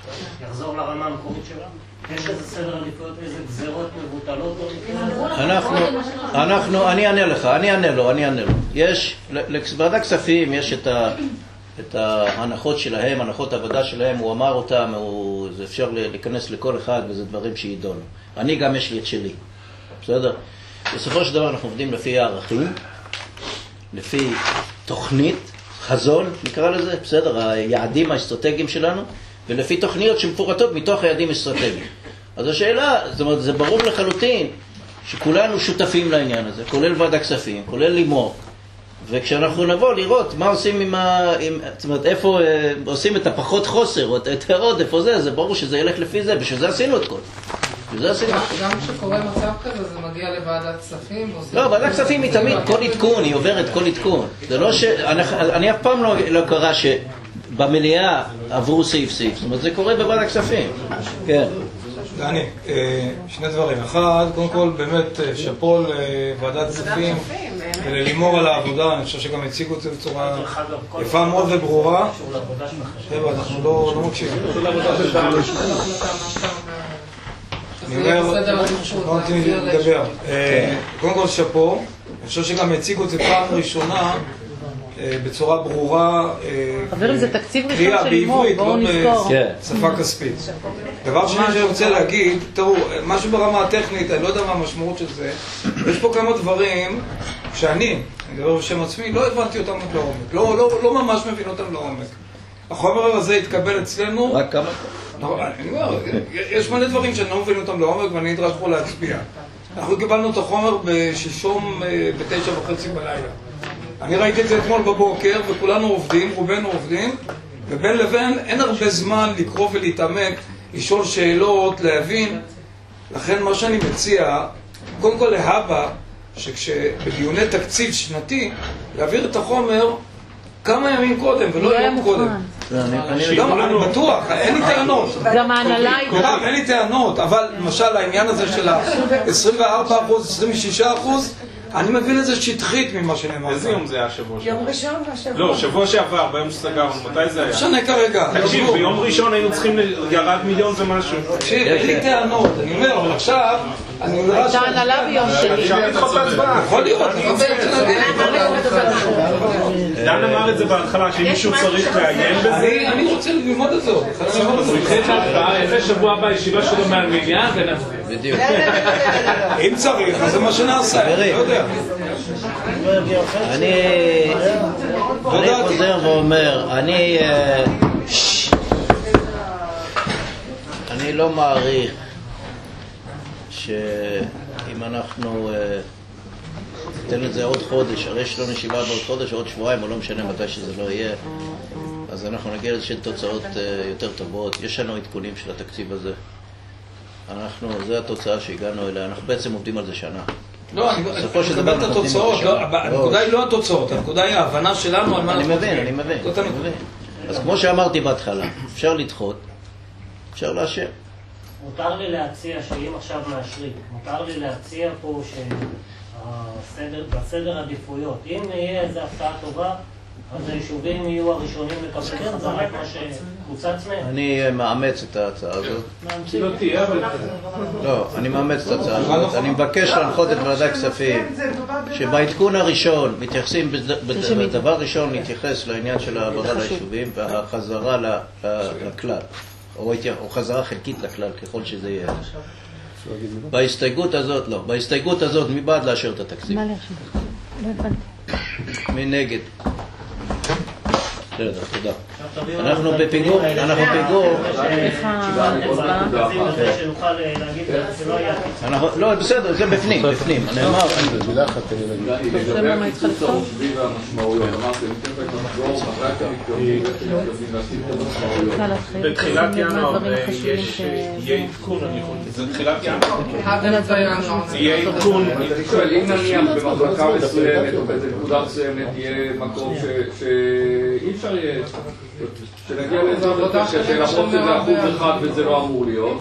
P: יחזור לרמה המקורית שלנו? יש איזה סדר עדיפויות ואיזה גזרות מבוטלות?
A: אנחנו, אנחנו, אני אענה לך, אני אענה לו, אני אענה לו. יש, לוועדת כספים יש את ה... את ההנחות שלהם, הנחות העבודה שלהם, הוא אמר אותם, הוא, זה אפשר להיכנס לכל אחד וזה דברים שידונו. אני גם יש לי את שלי, בסדר? בסופו של דבר אנחנו עובדים לפי הערכים, לפי תוכנית, חזון, נקרא לזה, בסדר? היעדים האסטרטגיים שלנו, ולפי תוכניות שמפורטות מתוך היעדים האסטרטגיים. אז השאלה, זאת אומרת, זה ברור לחלוטין שכולנו שותפים לעניין הזה, כולל ועדת כספים, כולל לימור. וכשאנחנו נבוא לראות מה עושים עם ה... עם, זאת אומרת, איפה אה, עושים את הפחות חוסר, או את העוד, איפה זה, זה ברור שזה ילך לפי זה, בשביל זה עשינו את כל. בשביל זה עשינו את כל.
L: גם כשקורה מצב כזה, זה מגיע לוועדת כספים?
A: לא, ועדת כספים היא תמיד, כל עדכון, היא עוברת כל עדכון. זה לא ש... אני, אני אף פעם לא, לא קרה שבמליאה עברו סעיף סעיף. זאת אומרת, זה קורה בוועדת כספים. כן.
D: דני, שני דברים. אחד, קודם כל באמת שפול ועדת כספים וללימור על העבודה, אני חושב שגם הציגו את זה בצורה יפה מאוד וברורה. חבר'ה, אנחנו לא מקשיבים. אני אומר, לא נותנים לי לדבר. קודם כל שפו, אני חושב שגם הציגו את זה פעם ראשונה בצורה ברורה,
C: חברים, זה תקציב ראשון של לימור, בואו נזכור.
D: שפה כספית. דבר שני שאני רוצה להגיד, תראו, משהו ברמה הטכנית, אני לא יודע מה המשמעות של זה, יש פה כמה דברים שאני, אני מדבר בשם עצמי, לא הבנתי אותם לעומק, לא, לא, לא ממש מבין אותם לעומק. החומר הזה התקבל אצלנו,
A: רק כמה?
D: אני אומר, יש מלא דברים שאני לא מבין אותם לעומק ואני נדרש פה להצביע. אנחנו קיבלנו את החומר בשלשום בתשע וחצי בלילה. אני ראיתי את זה אתמול בבוקר, וכולנו עובדים, רובנו עובדים, ובין לבין אין הרבה זמן לקרוא ולהתעמק, לשאול שאלות, להבין. לכן מה שאני מציע, קודם כל להבא, שכשבדיוני תקציב שנתי, להעביר את החומר כמה ימים קודם, ולא יום קודם. אני בטוח, אין לי טענות.
C: גם ההנהלה היא...
D: מירב, אין לי טענות, אבל למשל העניין הזה של ה-עשרים וארבעה אחוז, עשרים ושישה אחוז, אני מבין איזה שטחית ממה שנאמר.
R: איזה יום זה היה שבוע שעבר?
F: יום ראשון והשבוע.
R: לא, שבוע שעבר, ביום שסגרנו, מתי זה היה?
D: משנה כרגע.
R: תקשיב, ביום ראשון היינו צריכים ירד מיליון ומשהו.
D: תקשיב, אין לי טענות, אני אומר, אבל עכשיו, אני נראה
C: הייתה הנהלה ביום שני.
R: אפשר לדחות בהצבעה.
D: יכול להיות, אני רוצה להגיד.
R: דן אמר את זה בהתחלה, שאם מישהו צריך לעיין בזה...
D: אני רוצה ללמוד את זה עוד.
B: הוא התחיל את ההצבעה, איזה שבוע הבא ישיבה שלו מהמליאה ונצביע.
A: בדיוק.
D: אם צריך, אז זה מה שנעשה, אני לא יודע.
A: אני אני חוזר ואומר, אני אני לא מעריך שאם אנחנו ניתן את זה עוד חודש, הרי יש לנו ישיבה בעוד חודש, עוד שבועיים, או לא משנה מתי שזה לא יהיה, אז אנחנו נגיע לזה של תוצאות יותר טובות. יש לנו עדכונים של התקציב הזה. אנחנו, זה התוצאה שהגענו אליה, אנחנו בעצם עובדים על זה שנה.
D: לא, אני מקבל את התוצאות, הנקודה היא לא התוצאות, הנקודה היא ההבנה שלנו על מה אנחנו...
A: אני מבין, אני מבין. אז כמו שאמרתי בהתחלה, אפשר לדחות, אפשר לאשר.
P: מותר לי להציע שאם עכשיו מאשרים, מותר לי להציע פה שבסדר עדיפויות, אם יהיה איזו הפתעה טובה, אז היישובים יהיו הראשונים לקבל חזרה את מה שקוצץ מהם.
A: אני מאמץ את ההצעה הזאת.
B: לא תהיה, אבל...
A: לא, אני מאמץ את ההצעה הזאת. אני מבקש להנחות את ועדת כספים שבעדכון הראשון מתייחסים, בדבר ראשון להתייחס לעניין של העברה ליישובים והחזרה לכלל, או חזרה חלקית לכלל ככל שזה יהיה. בהסתייגות הזאת, לא. בהסתייגות הזאת, מי בעד לאשר את התקציב?
C: מה לאשר? לא הבנתי.
A: מי נגד? בסדר, תודה. אנחנו בפיגור, אנחנו בפיגור. לא, בסדר, זה בפנים, בפנים. אני אמר,
I: מילה אחת אני אגיד.
S: לגבי הקיצוץ הרוחבי והמשמעויות, אמרתם, תכף נחזור, חברי הקריטריונים המשמעויות.
R: בתחילת ינואר יהיה עדכון, אני חושב. זה תחילת ינואר. יהיה עדכון.
S: אני שואל, אם נניח במחלקה מסוימת או באיזה נקודה מסוימת יהיה מקום שאי אפשר יהיה, שנגיע לאיזו עבודה שלמרות שזה אחוז אחד וזה לא אמור להיות.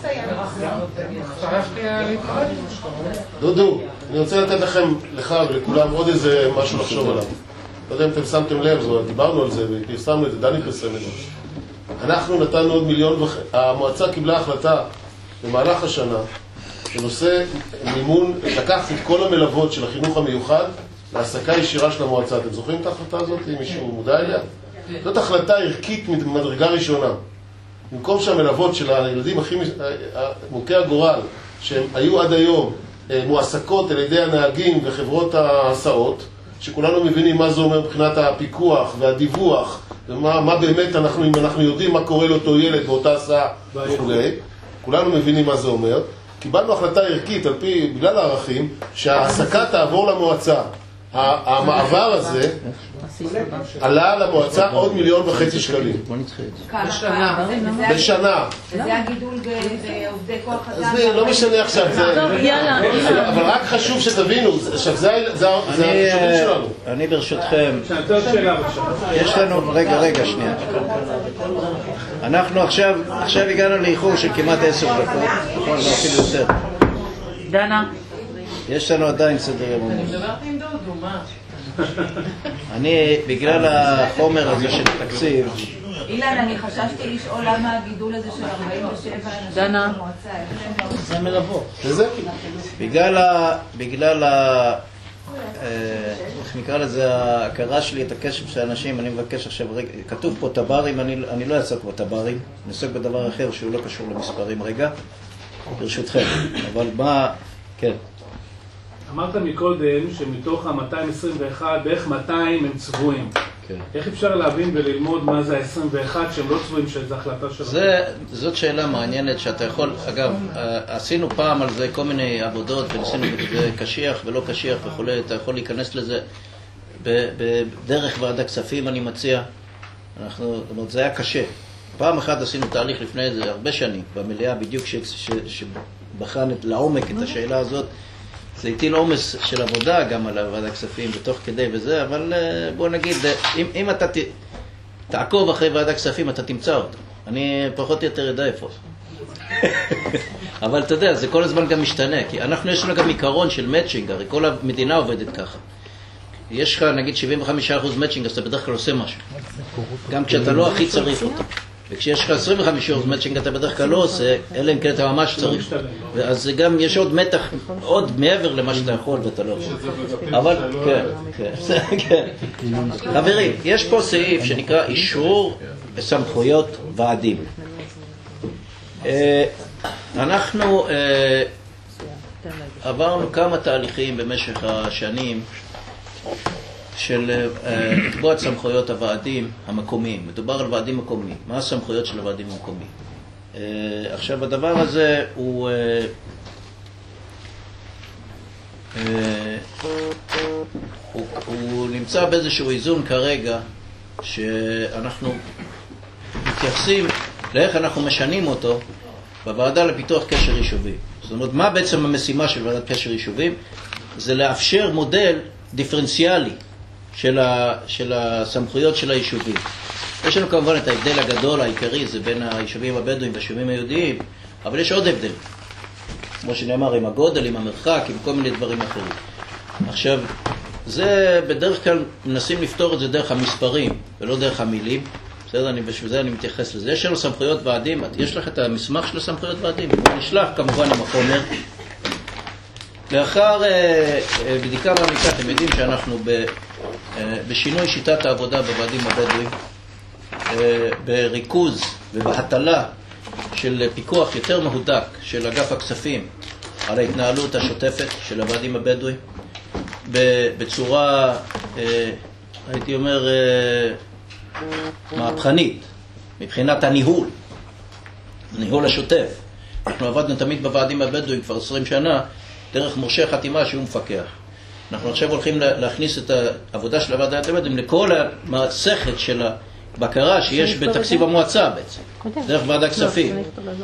I: דודו, אני רוצה לתת לכם, לך ולכולם, עוד איזה משהו לחשוב עליו. לא יודע אם אתם שמתם לב, דיברנו על זה ופרסמנו את זה, דני פרסם את זה. אנחנו נתנו עוד מיליון וחצי, המועצה קיבלה החלטה במהלך השנה שנושא מימון, לקח את כל המלוות של החינוך המיוחד להעסקה ישירה של המועצה. אתם זוכרים את ההחלטה הזאת, אם מישהו מודע אליה? זאת החלטה ערכית ממדרגה ראשונה. במקום שהמלוות של הילדים הכי מוכי הגורל, שהם היו עד היום מועסקות על ידי הנהגים וחברות ההסעות, שכולנו מבינים מה זה אומר מבחינת הפיקוח והדיווח, ומה מה באמת אנחנו, אם אנחנו יודעים מה קורה לאותו ילד באותה הסעה וכו', כולנו מבינים מה זה אומר. קיבלנו החלטה ערכית על פי, בגלל הערכים, שההעסקה תעבור למועצה. המעבר הזה עלה למועצה עוד מיליון וחצי שקלים.
L: בשנה.
I: בשנה.
F: וזה הגידול בעובדי כוח אדם.
I: אז לא משנה עכשיו, אבל רק חשוב שתבינו, עכשיו זה החישובים שלנו.
A: אני ברשותכם, יש לנו, רגע, רגע, שנייה. אנחנו עכשיו, עכשיו הגענו לאיחור של כמעט עשר דקות, נכון, לא אפילו יותר.
C: דנה.
A: יש לנו עדיין סדר יום. אני, בגלל החומר הזה של התקציב,
F: אילן, אני חששתי לשאול למה הגידול הזה של ארבעים ושבע אנשים במועצה.
H: זה מלוות.
I: זה?
A: בגלל ה... בגלל ה... איך נקרא לזה, ההכרה שלי, את הקשב של האנשים, אני מבקש עכשיו, רגע, כתוב פה טברים, אני, אני לא אעסוק בטברים, אני אעסוק בדבר אחר שהוא לא קשור למספרים רגע, ברשותכם, אבל מה... כן.
B: אמרת מקודם שמתוך ה-מאתיים עשרים ואחת, בערך מאתיים הם צבועים. כן. איך אפשר להבין וללמוד מה זה ה-עשרים ואחת שהם לא צבועים, שזו החלטה שלכם?
A: זה, זאת שאלה מעניינת שאתה יכול, אגב, עשינו פעם על זה כל מיני עבודות, וניסינו זה קשיח ולא קשיח וכו', אתה יכול להיכנס לזה בדרך ועדת הכספים, אני מציע. אנחנו, זאת אומרת, זה היה קשה. פעם אחת עשינו תהליך לפני איזה הרבה שנים, במליאה בדיוק שבחן לעומק את השאלה הזאת. זה הטיל עומס של עבודה גם על ועדת הכספים ותוך כדי וזה, אבל בוא נגיד, אם, אם אתה ת, תעקוב אחרי ועדת הכספים, אתה תמצא אותו. אני פחות או יותר יודע איפה. אבל אתה יודע, זה כל הזמן גם משתנה, כי אנחנו יש לנו גם עיקרון של מאצ'ינג, הרי כל המדינה עובדת ככה. יש לך נגיד שבעים וחמישה אחוז מאצ'ינג, אז אתה בדרך כלל עושה משהו. גם כשאתה לא הכי צריך אותו. וכשיש לך עשרים וחמישה אחוז מאצ'ינג אתה בדרך כלל לא עושה, אלא אם כן אתה ממש צריך. אז גם יש עוד מתח, עוד מעבר למה שאתה יכול ואתה לא יכול. אבל, כן, כן. חברים, יש פה סעיף שנקרא אישור בסמכויות ועדים. אנחנו עברנו כמה תהליכים במשך השנים של לקבוע את סמכויות הוועדים המקומיים. מדובר על ועדים מקומיים. מה הסמכויות של הוועדים המקומיים? עכשיו, הדבר הזה הוא הוא, הוא נמצא באיזשהו איזון כרגע שאנחנו מתייחסים לאיך אנחנו משנים אותו בוועדה לפיתוח קשר יישובי. זאת אומרת, מה בעצם המשימה של ועדת קשר יישובים? זה לאפשר מודל דיפרנציאלי של, ה, של הסמכויות של היישובים. יש לנו כמובן את ההבדל הגדול העיקרי, זה בין היישובים הבדואים והיישובים היהודיים, אבל יש עוד הבדל. כמו שנאמר, עם הגודל, עם המרחק, עם כל מיני דברים אחרים. עכשיו, זה בדרך כלל מנסים לפתור את זה דרך המספרים ולא דרך המילים. בסדר, אני, בשביל זה אני מתייחס לזה. יש לנו סמכויות ועדים, יש לך את המסמך של הסמכויות ועדים, הוא נשלח כמובן עם החומר. לאחר אה, אה, בדיקה מעמיקה, אתם יודעים שאנחנו ב, אה, בשינוי שיטת העבודה בוועדים הבדואים, אה, בריכוז ובהטלה של פיקוח יותר מהודק של אגף הכספים על ההתנהלות השוטפת של הוועדים הבדואים, בצורה, אה, הייתי אומר, אה, מהפכנית, מבחינת הניהול, הניהול השוטף. אנחנו עבדנו תמיד בוועדים הבדואים כבר עשרים שנה, דרך מורשה חתימה שהוא מפקח. אנחנו עכשיו הולכים להכניס את העבודה של הוועדה הבדואים לכל המסכת של הבקרה שיש בתקציב המועצה בעצם, דרך ועדת כספים.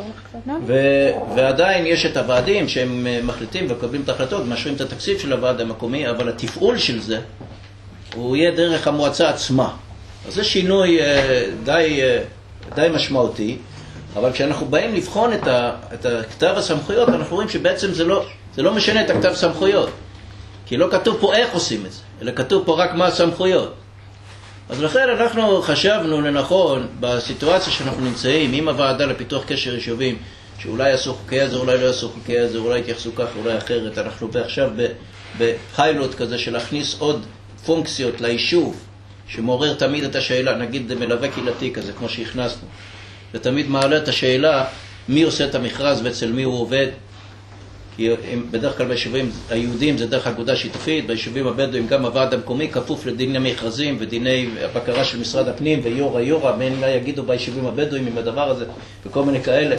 A: ועדיין יש את הוועדים שהם מחליטים ומקבלים את ההחלטות, מאשרים את התקציב של הוועד המקומי, אבל התפעול של זה הוא יהיה דרך המועצה עצמה. אז זה שינוי די, די משמעותי, אבל כשאנחנו באים לבחון את, ה, את הכתב הסמכויות, אנחנו רואים שבעצם זה לא, זה לא משנה את הכתב סמכויות, כי לא כתוב פה איך עושים את זה, אלא כתוב פה רק מה הסמכויות. אז לכן אנחנו חשבנו לנכון, בסיטואציה שאנחנו נמצאים, עם הוועדה לפיתוח קשר יישובים, שאולי יעשו חוקי עזר, אולי לא יעשו חוקי עזר, אולי יתייחסו כך, אולי אחרת, אנחנו עכשיו בפיילוט כזה של להכניס עוד פונקציות ליישוב, שמעורר תמיד את השאלה, נגיד מלווה קהילתי כזה, כמו שהכנסנו, ותמיד מעלה את השאלה, מי עושה את המכרז ואצל מי הוא עובד, כי בדרך כלל ביישובים היהודיים זה דרך אגודה שיתופית, ביישובים הבדואים גם הוועד המקומי כפוף לדיני מכרזים ודיני הבקרה של משרד הפנים ויורה יורה, בין מה יגידו ביישובים הבדואים עם הדבר הזה וכל מיני כאלה.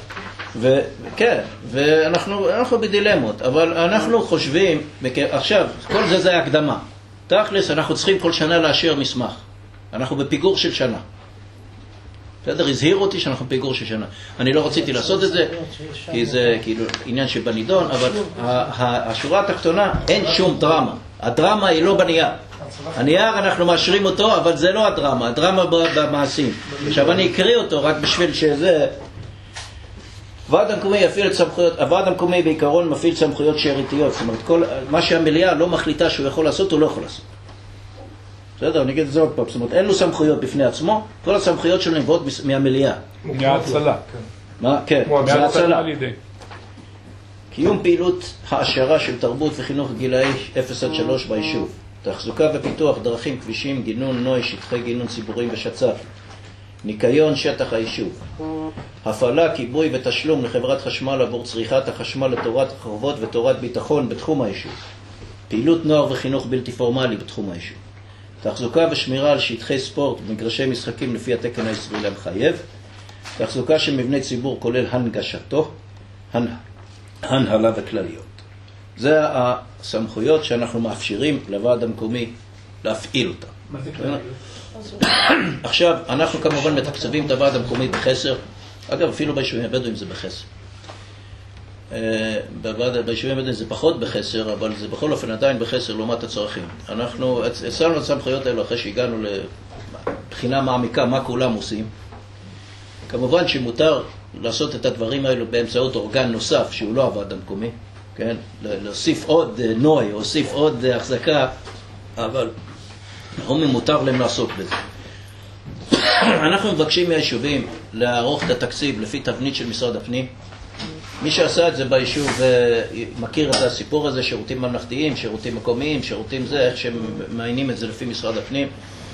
A: וכן, ואנחנו אנחנו בדילמות, אבל אנחנו חושבים, עכשיו, כל זה זה הקדמה. תכלס, אנחנו צריכים כל שנה לאשר מסמך. אנחנו בפיגור של שנה. בסדר, הזהיר אותי שאנחנו פיגור של שנה. אני לא רציתי לעשות את זה, כי זה כאילו עניין שבנידון, אבל השורה התחתונה, אין שום דרמה. הדרמה היא לא בנייר. הנייר אנחנו מאשרים אותו, אבל זה לא הדרמה, הדרמה במעשים. עכשיו אני אקריא אותו רק בשביל שזה... הוועד המקומי יפעיל את סמכויות, הוועד המקומי בעיקרון מפעיל סמכויות שאריתיות, זאת אומרת, כל, מה שהמליאה לא מחליטה שהוא יכול לעשות, הוא לא יכול לעשות. בסדר, אני אגיד את זה עוד פעם, זאת אומרת, אין לו סמכויות בפני עצמו, כל הסמכויות שלו נבואות מהמליאה.
G: מההצלה.
A: מה? כן, מההצלה. קיום פעילות העשרה של תרבות וחינוך גילאי אפס עד שלוש ביישוב. תחזוקה ופיתוח דרכים, כבישים, גינון, נוי, שטחי גינון ציבוריים ושצ"ף. ניקיון שטח היישוב. הפעלה, כיבוי ותשלום לחברת חשמל עבור צריכת החשמל לתורת חרבות ותורת ביטחון בתחום היישוב. פעילות נוער וחינוך בלתי פורמלי בתחום היישוב. תחזוקה ושמירה על שטחי ספורט ומגרשי משחקים לפי התקן הישראלי המחייב. תחזוקה של מבני ציבור כולל הנגשתו, הנהלה וכלליות. זה הסמכויות שאנחנו מאפשרים לוועד המקומי להפעיל אותה.
B: מה זה כלליות?
A: עכשיו, אנחנו כמובן מתקצבים את הוועד המקומי בחסר. אגב, אפילו ביישובים הבדואים זה בחסר. ביישובים הבדואים זה פחות בחסר, אבל זה בכל אופן עדיין בחסר לעומת הצרכים. אנחנו הצלנו את הסמכויות האלו אחרי שהגענו לבחינה מעמיקה מה כולם עושים. כמובן שמותר לעשות את הדברים האלו באמצעות אורגן נוסף שהוא לא הוועד המקומי, כן? להוסיף עוד נוי, להוסיף עוד החזקה, אבל אומרים מותר להם לעסוק בזה. אנחנו מבקשים מהיישובים לערוך את התקציב לפי תבנית של משרד הפנים. מי שעשה את זה ביישוב מכיר את הסיפור הזה, שירותים ממלכתיים, שירותים מקומיים, שירותים זה, איך שמעיינים את זה לפי משרד הפנים.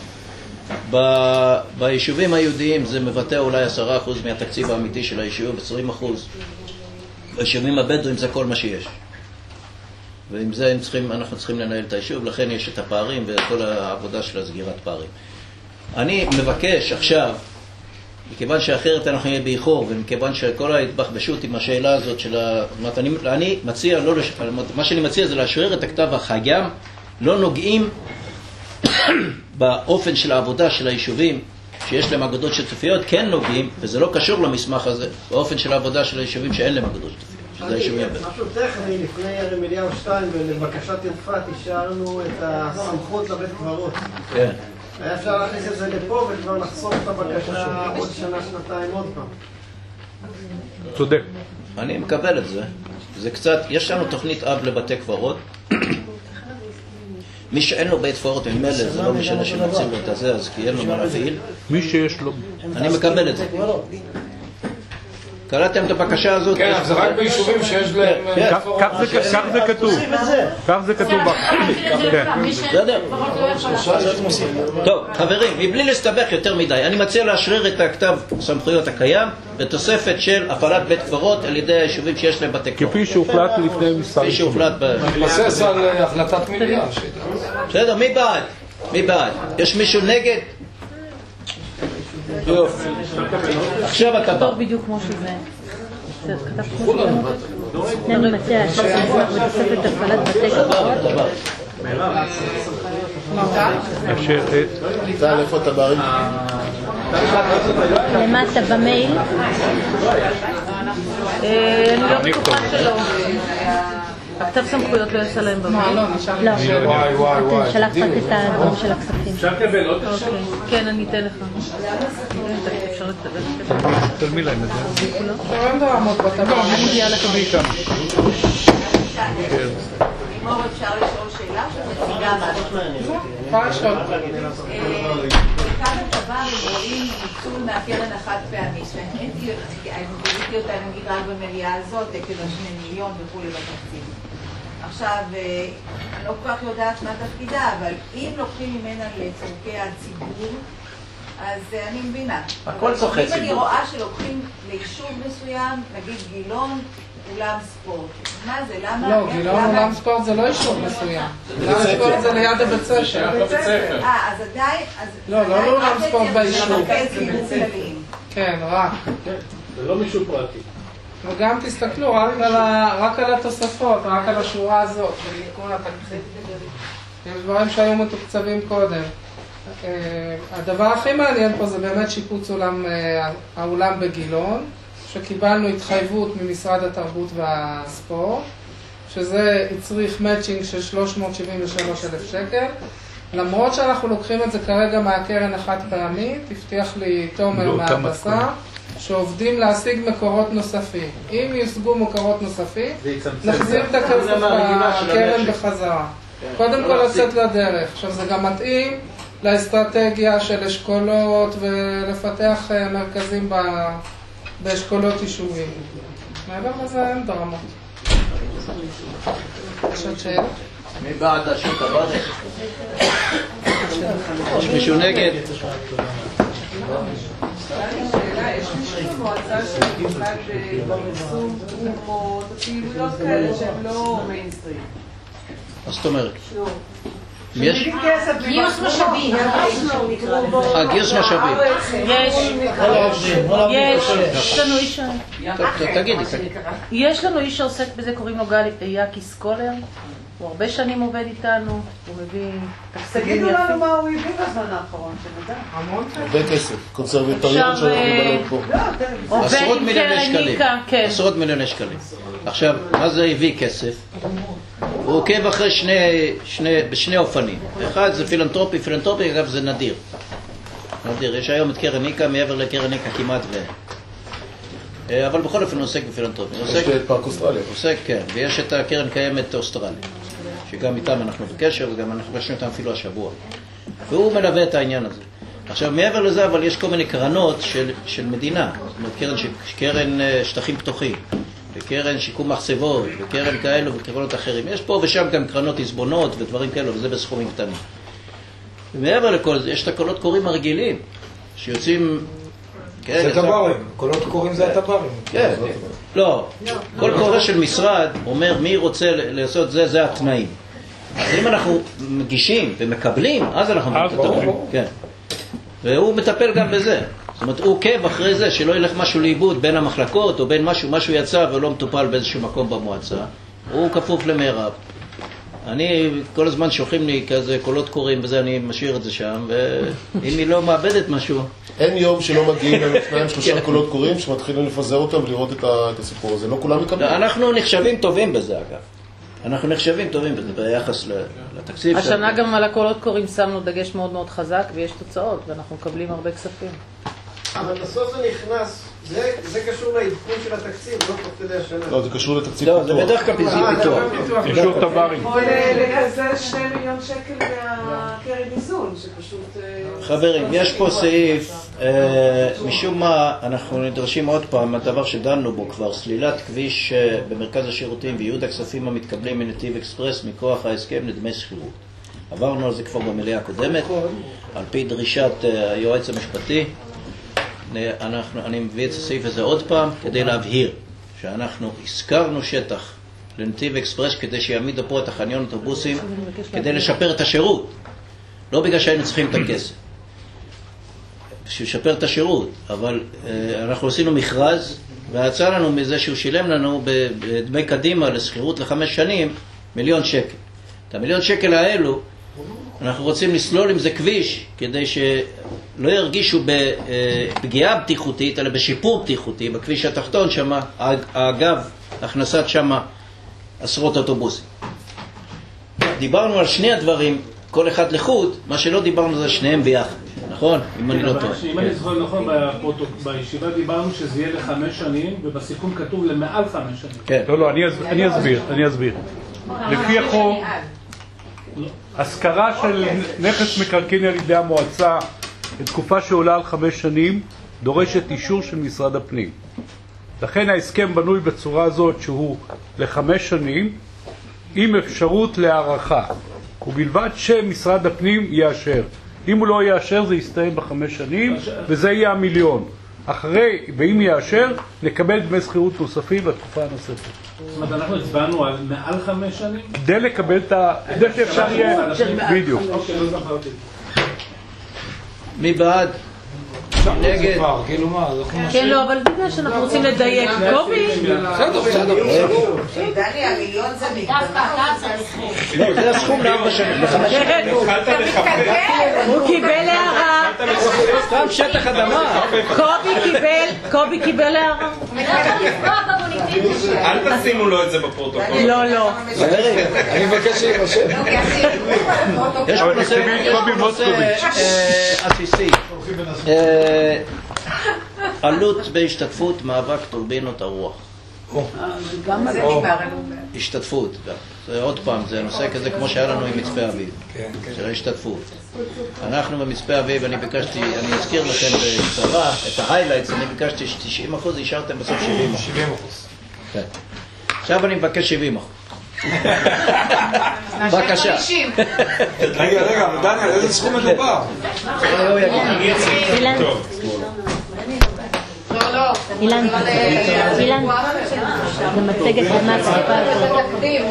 A: ב- ביישובים היהודיים זה מבטא אולי עשרה אחוז מהתקציב האמיתי של היישוב, עשרים אחוז. ביישובים הבדואים זה כל מה שיש. ועם זה צריכים, אנחנו צריכים לנהל את היישוב, לכן יש את הפערים וכל העבודה של הסגירת פערים. אני מבקש עכשיו, מכיוון שאחרת אנחנו נהיה באיחור, ומכיוון שכל ההתבחבשות עם השאלה הזאת של ה... אני, אני מציע, לא לש... מה שאני מציע זה להשאיר את הכתב החגם, לא נוגעים באופן של העבודה של היישובים, שיש להם אגודות שיתופיות, כן נוגעים, וזה לא קשור למסמך הזה, באופן של העבודה של היישובים שאין להם אגודות שיתופיות.
M: משהו טכני, לפני מיליארד שתיים ולבקשת יפת אישרנו את הסמכות לבית קברות.
A: כן.
M: היה אפשר להכניס את זה לפה וכבר לחסוך את הבקשה עוד שנה, שנתיים עוד פעם.
G: צודק.
A: אני מקבל את זה. זה קצת, יש לנו תוכנית אב לבתי קברות. מי שאין לו בית קברות ממילא, זה לא משנה שנציב לו את זה, אז כי אין לו מה להפעיל.
G: מי שיש לו...
A: אני מקבל את זה. קראתם את הבקשה הזאת?
D: כן, זה רק ביישובים שיש להם...
G: כך זה כתוב. כך זה כתוב.
A: טוב, חברים, מבלי להסתבך יותר מדי, אני מציע להשריר את הכתב סמכויות הקיים בתוספת של הפעלת בית קברות על ידי היישובים שיש להם בתי קברות.
G: כפי שהוחלט לפני מספר...
A: כפי שהוחלט...
D: מתבסס על החלטת מליאה.
A: בסדר, מי בעד? מי בעד? יש מישהו נגד? יופי. עכשיו אתה בא.
K: בדיוק כמו שזה. כתב כמו שזה. אני מציע בתוספת הפעלת בתי קברות.
I: צהל, איפה אתה בערים?
K: למטה במייל.
C: אני לא בטוחה שלא. הכתב סמכויות לא יעשה להם במייל?
K: לא, אתה שלחת את הדברים של הכספים.
B: אפשר לקבל עוד אפשר?
C: כן, אני אתן לך. אפשר לקבל.
G: תלמי להם את זה.
L: לא, הם לא עמוד בטבע.
C: אני מגיעה לך.
N: נגמור אפשר לשאול שאלה שמציגה משהו.
L: יכולה לשאול.
N: כאן הטב"רים רואים ניצול מהקרן החד פעמית, אני ראיתי אותה נגיד רק במליאה הזאת, עקב השני מיליון וכולי בתקציב. עכשיו, אני לא כל כך יודעת מה תפקידה, אבל אם לוקחים ממנה לצורכי הציבור, אז אני מבינה.
A: הכל צורכי ציבור.
N: אם אני רואה שלוקחים ליישוב מסוים, נגיד גילון, אולם ספורט. מה זה? למה?
L: לא, גילון אולם ספורט זה לא יישוב מסוים. אולם ספורט זה ליד הבית ספר.
N: אה, אז עדיין...
L: לא, לא אולם ספורט ביישוב. כן, רק.
B: זה לא מישהו פרטי.
L: וגם תסתכלו רק על התוספות, רק על השורה הזאת, בעדכון התקציב. יש דברים שהיו מתוקצבים קודם. הדבר הכי מעניין פה זה באמת שיפוץ האולם בגילון, שקיבלנו התחייבות ממשרד התרבות והספורט, שזה הצריך מאצ'ינג של שלוש מאות שבעים ושלושה אלף שקל. למרות שאנחנו לוקחים את זה כרגע מהקרן החד פעמית, הבטיח לי תומר מההנדסה, שעובדים להשיג מקורות נוספים. אם יושגו מקורות נוספים, נחזיר את הכסף לקרן בחזרה. קודם כל לצאת לדרך. עכשיו זה גם מתאים לאסטרטגיה של אשכולות ולפתח מרכזים באשכולות יישובים. מעבר לזה אין דרמות. יש עוד שאלה?
A: מי בעד השוק הבא? יש מישהו נגד?
F: יש מישהו במועצה שבכלל ברסום תרומות, פעילויות כאלה שהן לא מיינסטרים.
A: מה זאת אומרת?
F: יש
N: גיוס משאבים.
A: אה, גיוס משאבים.
C: יש. יש לנו איש...
A: תגידי, תגידי.
C: יש לנו איש שעוסק בזה, קוראים לו גל יאקי סקולר. הוא הרבה שנים עובד איתנו, הוא מביא תקציבים יפים.
F: תגידו לנו מה הוא הביא בזמן האחרון, שנדע.
L: המון
I: הרבה כסף, קונסרבטוריון שאנחנו בנות פה.
A: עשרות מיליוני שקלים. עשרות מיליוני שקלים. עכשיו, מה זה הביא כסף? הוא עוקב אחרי בשני אופנים. אחד זה פילנטרופי, פילנטרופי אגב זה נדיר. נדיר, יש היום את קרן ניקה, מעבר לקרן ניקה כמעט ו... אבל בכל אופן הוא עוסק בפילנטרופיה.
I: יש את פארק אוסטרליה.
A: עוסק, כן, ויש את הקרן קיימת אוסטרליה, שגם איתם אנחנו בקשר, וגם אנחנו פגשנו איתם אפילו השבוע. והוא מלווה את העניין הזה. עכשיו, מעבר לזה, אבל יש כל מיני קרנות של, של מדינה, זאת אומרת, קרן, קרן שטחים פתוחים, וקרן שיקום מחצבות, וקרן כאלו וקרנות אחרים. יש פה ושם גם קרנות עזבונות ודברים כאלו, וזה בסכומים קטנים. ומעבר לכל זה, יש את הקולות קוראים הרגילים, שיוצאים...
D: זה טב"רים, קולות קוראים זה הטב"רים.
A: כן, לא, כל קורא של משרד אומר מי רוצה לעשות זה, זה התנאים. אז אם אנחנו מגישים ומקבלים, אז אנחנו מטפלים. כן. והוא מטפל גם בזה. זאת אומרת, הוא עוקב אחרי זה, שלא ילך משהו לאיבוד בין המחלקות, או בין משהו, משהו יצא ולא מטופל באיזשהו מקום במועצה. הוא כפוף למערב. אני, כל הזמן שולחים לי כזה קולות קוראים וזה, אני משאיר את זה שם, ואם היא לא מאבדת משהו...
I: אין יום שלא מגיעים לנו שניים, שלושה קולות קוראים, שמתחילים לפזר אותם ולראות את הסיפור הזה. לא כולם מקבלים.
A: אנחנו נחשבים טובים בזה, אגב. אנחנו נחשבים טובים בזה, ביחס לתקציב.
C: השנה גם על הקולות קוראים שמנו דגש מאוד מאוד חזק, ויש תוצאות, ואנחנו מקבלים הרבה כספים.
M: אבל בסוף זה נכנס, זה, זה קשור לעדכון של התקציב, לא תוך כדי השנה.
I: לא, זה קשור לתקציב
A: פיתוח. לא, זה בדרך כלל פיתוח.
G: אישור טב"רים.
F: יכול לקזז שני מיליון שקל מהקרן איזון, שפשוט...
A: חברים, יש פה סעיף, משום מה אנחנו נדרשים עוד פעם, הדבר שדנו בו כבר, סלילת כביש במרכז השירותים וייעוד הכספים המתקבלים מנתיב אקספרס מכוח ההסכם לדמי שכירות. עברנו על זה כבר במליאה הקודמת, על פי דרישת היועץ המשפטי. אנחנו, אני מביא את הסעיף הזה עוד פעם כדי להבהיר שאנחנו הזכרנו שטח לנתיב אקספרס כדי שיעמידו פה את החניון אוטובוסים כדי לשפר את השירות, לא בגלל שהיינו צריכים את הכסף, שישפר את השירות, אבל אה, אנחנו עשינו מכרז והצע לנו מזה שהוא שילם לנו בדמי קדימה לסחירות לחמש שנים מיליון שקל. את המיליון שקל האלו אנחנו רוצים לסלול עם זה כביש כדי שלא ירגישו בפגיעה בטיחותית אלא בשיפור בטיחותי בכביש התחתון שמה, אגב הכנסת שמה עשרות אוטובוסים. דיברנו על שני הדברים, כל אחד לחוד, מה שלא דיברנו זה שניהם ביחד, נכון? אם אני לא טועה.
B: אם אני זוכר נכון, בישיבה דיברנו שזה יהיה לחמש שנים ובסיכום כתוב למעל חמש שנים.
G: לא, לא, אני אסביר, אני אסביר. לפי החוק, השכרה של נכס מקרקעין על ידי המועצה לתקופה שעולה על חמש שנים דורשת אישור של משרד הפנים. לכן ההסכם בנוי בצורה הזאת שהוא לחמש שנים עם אפשרות להערכה, ובלבד שמשרד הפנים יאשר. אם הוא לא יאשר זה יסתיים בחמש שנים וזה יהיה המיליון. אחרי, ואם יאשר, נקבל דמי שכירות נוספים בתקופה הנוספת.
B: זאת אומרת, אנחנו הצבענו על מעל חמש שנים?
G: כדי לקבל את ה... כדי שאפשר יהיה... בדיוק.
B: אוקיי, לא זכרתי.
A: מי בעד? נגד?
D: כאילו מה?
C: כן, לא, אבל בגלל שאנחנו רוצים לדייק. קובי?
D: בסדר, בסדר.
F: דני, המיליון זה מקדמה?
A: לא, זה הסכום לארבע שנים.
C: הוא קיבל הערה.
A: סתם שטח אדמה.
C: קובי קיבל הערה.
R: אל תשימו לו את זה בפרוטוקול.
C: לא, לא.
D: אני מבקש שירשם.
A: יש פה נושא עסיסי. עלות בהשתתפות מאבק טורבינות הרוח. השתתפות, זה עוד פעם, זה נושא כזה כמו שהיה לנו עם מצפה אביב, של ההשתתפות. אנחנו במצפה אביב, אני ביקשתי, אני אזכיר לכם בקצרה את ההיילייטס, אני ביקשתי ש-תשעים אחוז, אישרתם בסוף שבעים אחוז.
D: שבעים אחוז.
A: עכשיו אני מבקש שבעים אחוז. בבקשה.
D: רגע, רגע, דני, על איזה סכום מדובר?
K: אילן, אילן, אילן, זה מצגת רמת סליפה הזאת.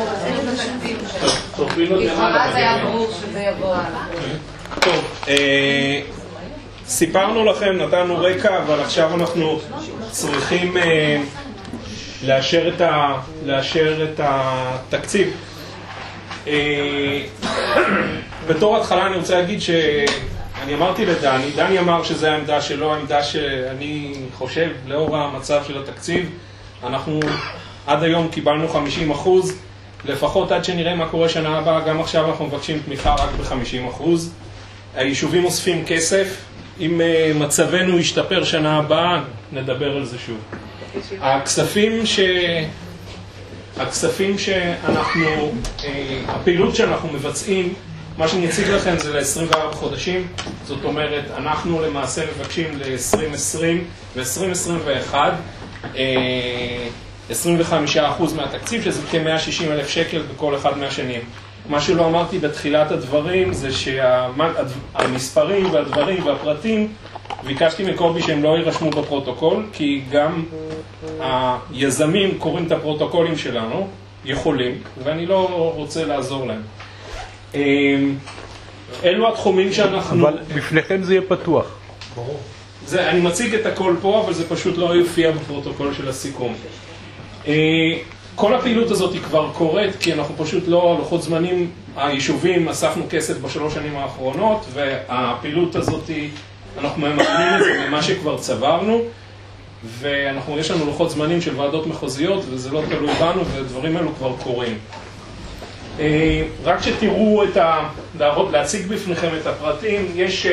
F: לכאורה זה היה ברור שזה יבוא הלאה.
R: טוב, סיפרנו לכם, נתנו רקע, אבל עכשיו אנחנו צריכים לאשר את ה, לאשר את התקציב. בתור התחלה אני רוצה להגיד שאני אמרתי לדני, דני אמר שזה העמדה שלו, העמדה שאני חושב לאור המצב של התקציב, אנחנו עד היום קיבלנו חמישים אחוז, לפחות עד שנראה מה קורה שנה הבאה, גם עכשיו אנחנו מבקשים תמיכה רק ב-חמישים אחוז. היישובים אוספים כסף, אם מצבנו ישתפר שנה הבאה נדבר על זה שוב. הכספים ש... הכספים שאנחנו, הפעילות שאנחנו מבצעים, מה שאני אציג לכם זה ל-עשרים וארבעה חודשים, זאת אומרת, אנחנו למעשה מבקשים ל-עשרים עשרים ו-עשרים עשרים ואחת עשרים וחמישה אחוז מהתקציב, שזה כ-מאה ושישים אלף שקל בכל אחד מהשנים. מה שלא אמרתי בתחילת הדברים זה שהמספרים והדברים והפרטים ביקשתי מקובי שהם לא יירשמו בפרוטוקול, כי גם היזמים קוראים את הפרוטוקולים שלנו, יכולים, ואני לא רוצה לעזור להם. אלו התחומים שאנחנו...
G: אבל בפניכם זה יהיה פתוח.
R: ברור. זה, אני מציג את הכל פה, אבל זה פשוט לא יופיע בפרוטוקול של הסיכום. כל הפעילות הזאת היא כבר קורית, כי אנחנו פשוט לא, לוחות זמנים, היישובים אספנו כסף בשלוש שנים האחרונות, והפעילות הזאת היא... אנחנו ממקנים את זה ממה שכבר צברנו, ואנחנו, יש לנו לוחות זמנים של ועדות מחוזיות, וזה לא תלוי בנו, ודברים האלו כבר קורים. רק שתראו את ה... להציג בפניכם את הפרטים, יש...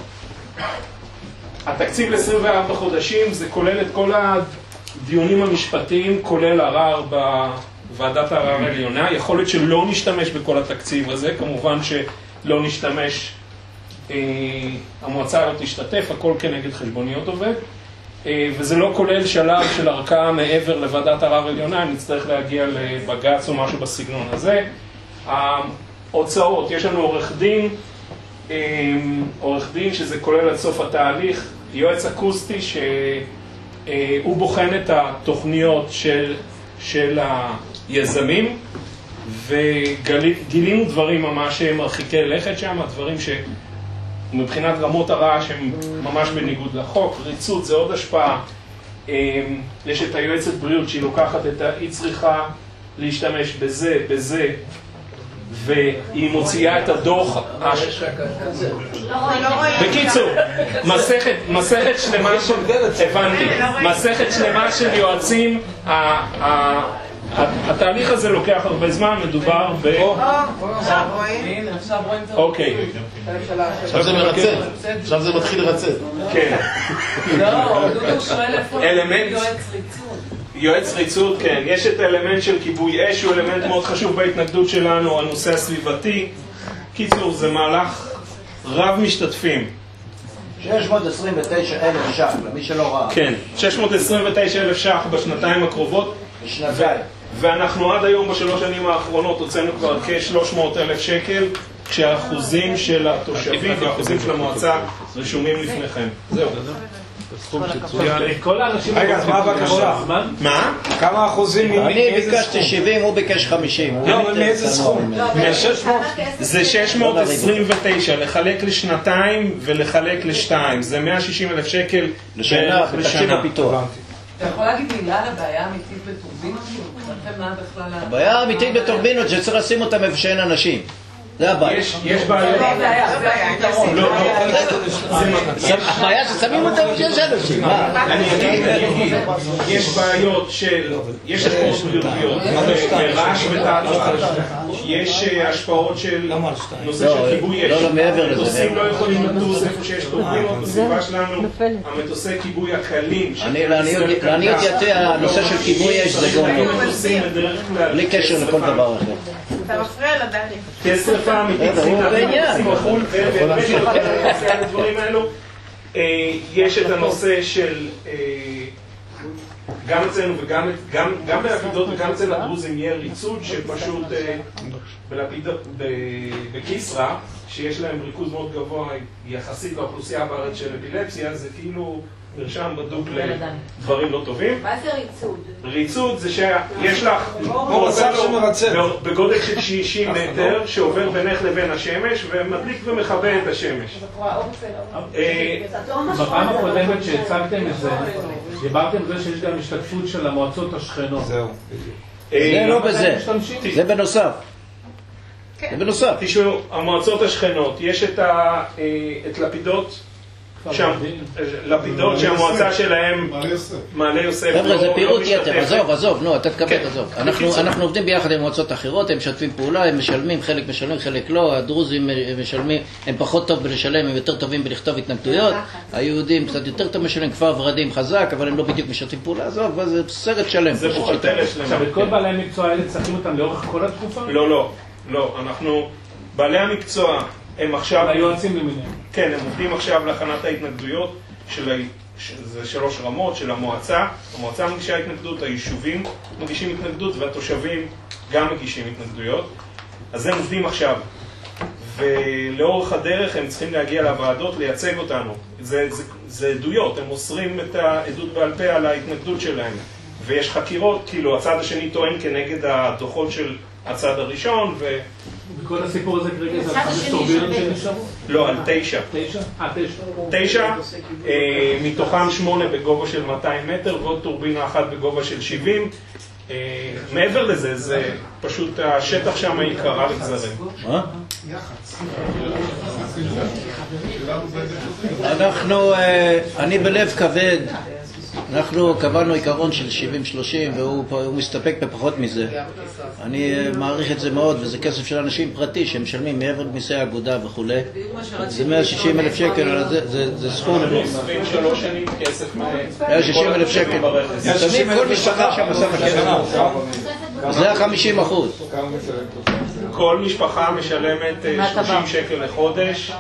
R: התקציב ל-עשרים וארבעה חודשים, זה כולל את כל הדיונים המשפטיים, כולל ערר בוועדת הערר העליונה. יכול להיות שלא נשתמש בכל התקציב הזה, כמובן שלא נשתמש... המועצה לא תשתתף, הכל כנגד חשבוניות עובד, וזה לא כולל שלב של ערכאה מעבר לוועדת ערר עליונה, אני נצטרך להגיע לבג"ץ או משהו בסגנון הזה. ההוצאות, יש לנו עורך דין, עורך דין שזה כולל עד סוף התהליך, יועץ אקוסטי שהוא בוחן את התוכניות של, של היזמים, וגילינו דברים ממש מרחיקי לכת שם, דברים ש... מבחינת רמות הרעש הם ממש בניגוד לחוק. ריצות זה עוד השפעה. יש את היועצת בריאות שהיא לוקחת את ה... היא צריכה להשתמש בזה, בזה, והיא מוציאה את הדוח. בקיצור, מסכת, מסכת שלמה של... הבנתי. מסכת שלמה של יועצים. התהליך הזה לוקח הרבה זמן, מדובר ב... אוקיי.
I: עכשיו זה מרצה, עכשיו זה מתחיל לרצה.
R: כן.
N: לא, דודו שואל איפה
R: אלמנט.
N: יועץ ריצות.
R: יועץ ריצוד, כן. יש את האלמנט של כיבוי אש, הוא אלמנט מאוד חשוב בהתנגדות שלנו, הנושא הסביבתי. קיצור, זה מהלך רב משתתפים.
A: שש מאות עשרים ותשע אלף ש"ח, למי שלא ראה.
R: כן, שש מאות עשרים ותשע אלף ש"ח בשנתיים הקרובות.
A: בשנתיים.
R: ואנחנו עד היום בשלוש שנים האחרונות הוצאנו כבר כ-שלוש מאות אלף שקל, כשהאחוזים של התושבים והאחוזים של המועצה רשומים לפניכם. זהו.
B: כל האנשים...
D: רגע, אז מה הבקשה?
R: מה?
D: כמה אחוזים?
A: אני ביקשתי שבעים, הוא ביקש חמישים.
D: לא, אבל מאיזה סכום?
R: זה שש מאות עשרים ותשע, לחלק לשנתיים ולחלק לשתיים. זה מאה ושישים אלף שקל
A: לשנה, בתקציב הפיתוח.
F: אתה יכול להגיד מילה על הבעיה האמיתית בטורבינות? מה בכלל...
A: הבעיה האמיתית בטורבינות שצריך לשים אותם איפה שאין אנשים. זה הבעיה.
R: יש בעיה. לא, לא.
A: הבעיה ששמים אותם איפה שאין אנשים.
R: אני אגיד, יש בעיות של... יש השפעות בריאותיות, רעש ותעלות, יש השפעות של נושא של כיבוי אש.
A: לא, לא, מעבר לזה.
R: מטוסים לא יכולים לטוס איפה שיש טורבינות, בסביבה שלנו, המטוסי כיבוי הקלים.
A: לעניות דעתי, הנושא של כיבוי אש זה גורם. בלי קשר לכל דבר אחר.
N: אתה מפריע לדני.
R: כשרפה אמיתית, בחול, הדברים האלו. יש את הנושא של, גם אצלנו וגם בלפידות וגם אצל הדרוזים יהיה ריצוד שפשוט בקיסרה, שיש להם ריכוז מאוד גבוה יחסית לאוכלוסייה בארץ של אפילפסיה, זה כאילו נרשם בדוק לדברים לא טובים.
N: מה זה ריצוד?
R: ריצוד זה שיש לך בגודל של שישים מטר שעובר בינך לבין השמש ומדליק ומכבה את השמש.
B: בפעם הקודמת שהצגתם את זה, דיברתם על זה שיש גם השתתפות של המועצות השכנות.
A: זהו. זה לא בזה, זה בנוסף. זה בנוסף.
R: תשמעו, המועצות השכנות, יש את לפידות, לפידות שהמועצה שלהם מעלה יוסף.
A: חבר'ה, זה פירוט יתר, עזוב, עזוב, נו, אתה תקבל, עזוב. אנחנו עובדים ביחד עם מועצות אחרות, הם משתפים פעולה, הם משלמים, חלק משלמים, חלק לא, הדרוזים משלמים, הם פחות טוב בלשלם, הם יותר טובים בלכתוב התנגדויות, היהודים קצת יותר טוב משלמים, כפר ורדים חזק, אבל הם לא בדיוק משתפים פעולה, עזוב, זה סרט שלם.
R: זה בוחתר שלם.
B: עכשיו, את כל בעלי המקצוע האלה צריכים אותם לאורך כל התקופה?
R: לא, לא, לא, אנחנו, בעלי המקצוע, הם עכשיו...
B: היועצים למיניהם.
R: כן, הם עובדים עכשיו להכנת ההתנגדויות של ה... זה שלוש רמות של המועצה. המועצה מגישה התנגדות, היישובים מגישים התנגדות והתושבים גם מגישים התנגדויות. אז הם עובדים עכשיו. ולאורך הדרך הם צריכים להגיע לוועדות לייצג אותנו. זה, זה, זה עדויות, הם מוסרים את העדות בעל פה על ההתנגדות שלהם. ויש חקירות, כאילו הצד השני טוען כנגד הדוחות של הצד הראשון ו...
B: וכל הסיפור הזה כרגע זה על חמש טורבינות שנשארו?
R: לא, על תשע.
B: תשע? אה, תשע.
R: תשע, מתוכם שמונה בגובה של מאתיים מטר ועוד טורבינה אחת בגובה של שבעים. מעבר לזה, זה פשוט השטח שם יקרה לגזרים.
A: מה? אנחנו, אני בלב כבד, אנחנו קבענו עיקרון של שבעים שלושים והוא מסתפק בפחות מזה. אני מעריך את זה מאוד, וזה כסף של אנשים פרטי שהם משלמים מעבר למיסי האגודה וכו'. זה מאה ושישים אלף שקל, זה סכום.
R: שלוש שנים כסף
A: מאה ושישים אלף שקל. תמיד כל משפחה שם עושה בכסף. זה ה-חמישים אחוז.
R: כל משפחה משלמת שלושים שקל לחודש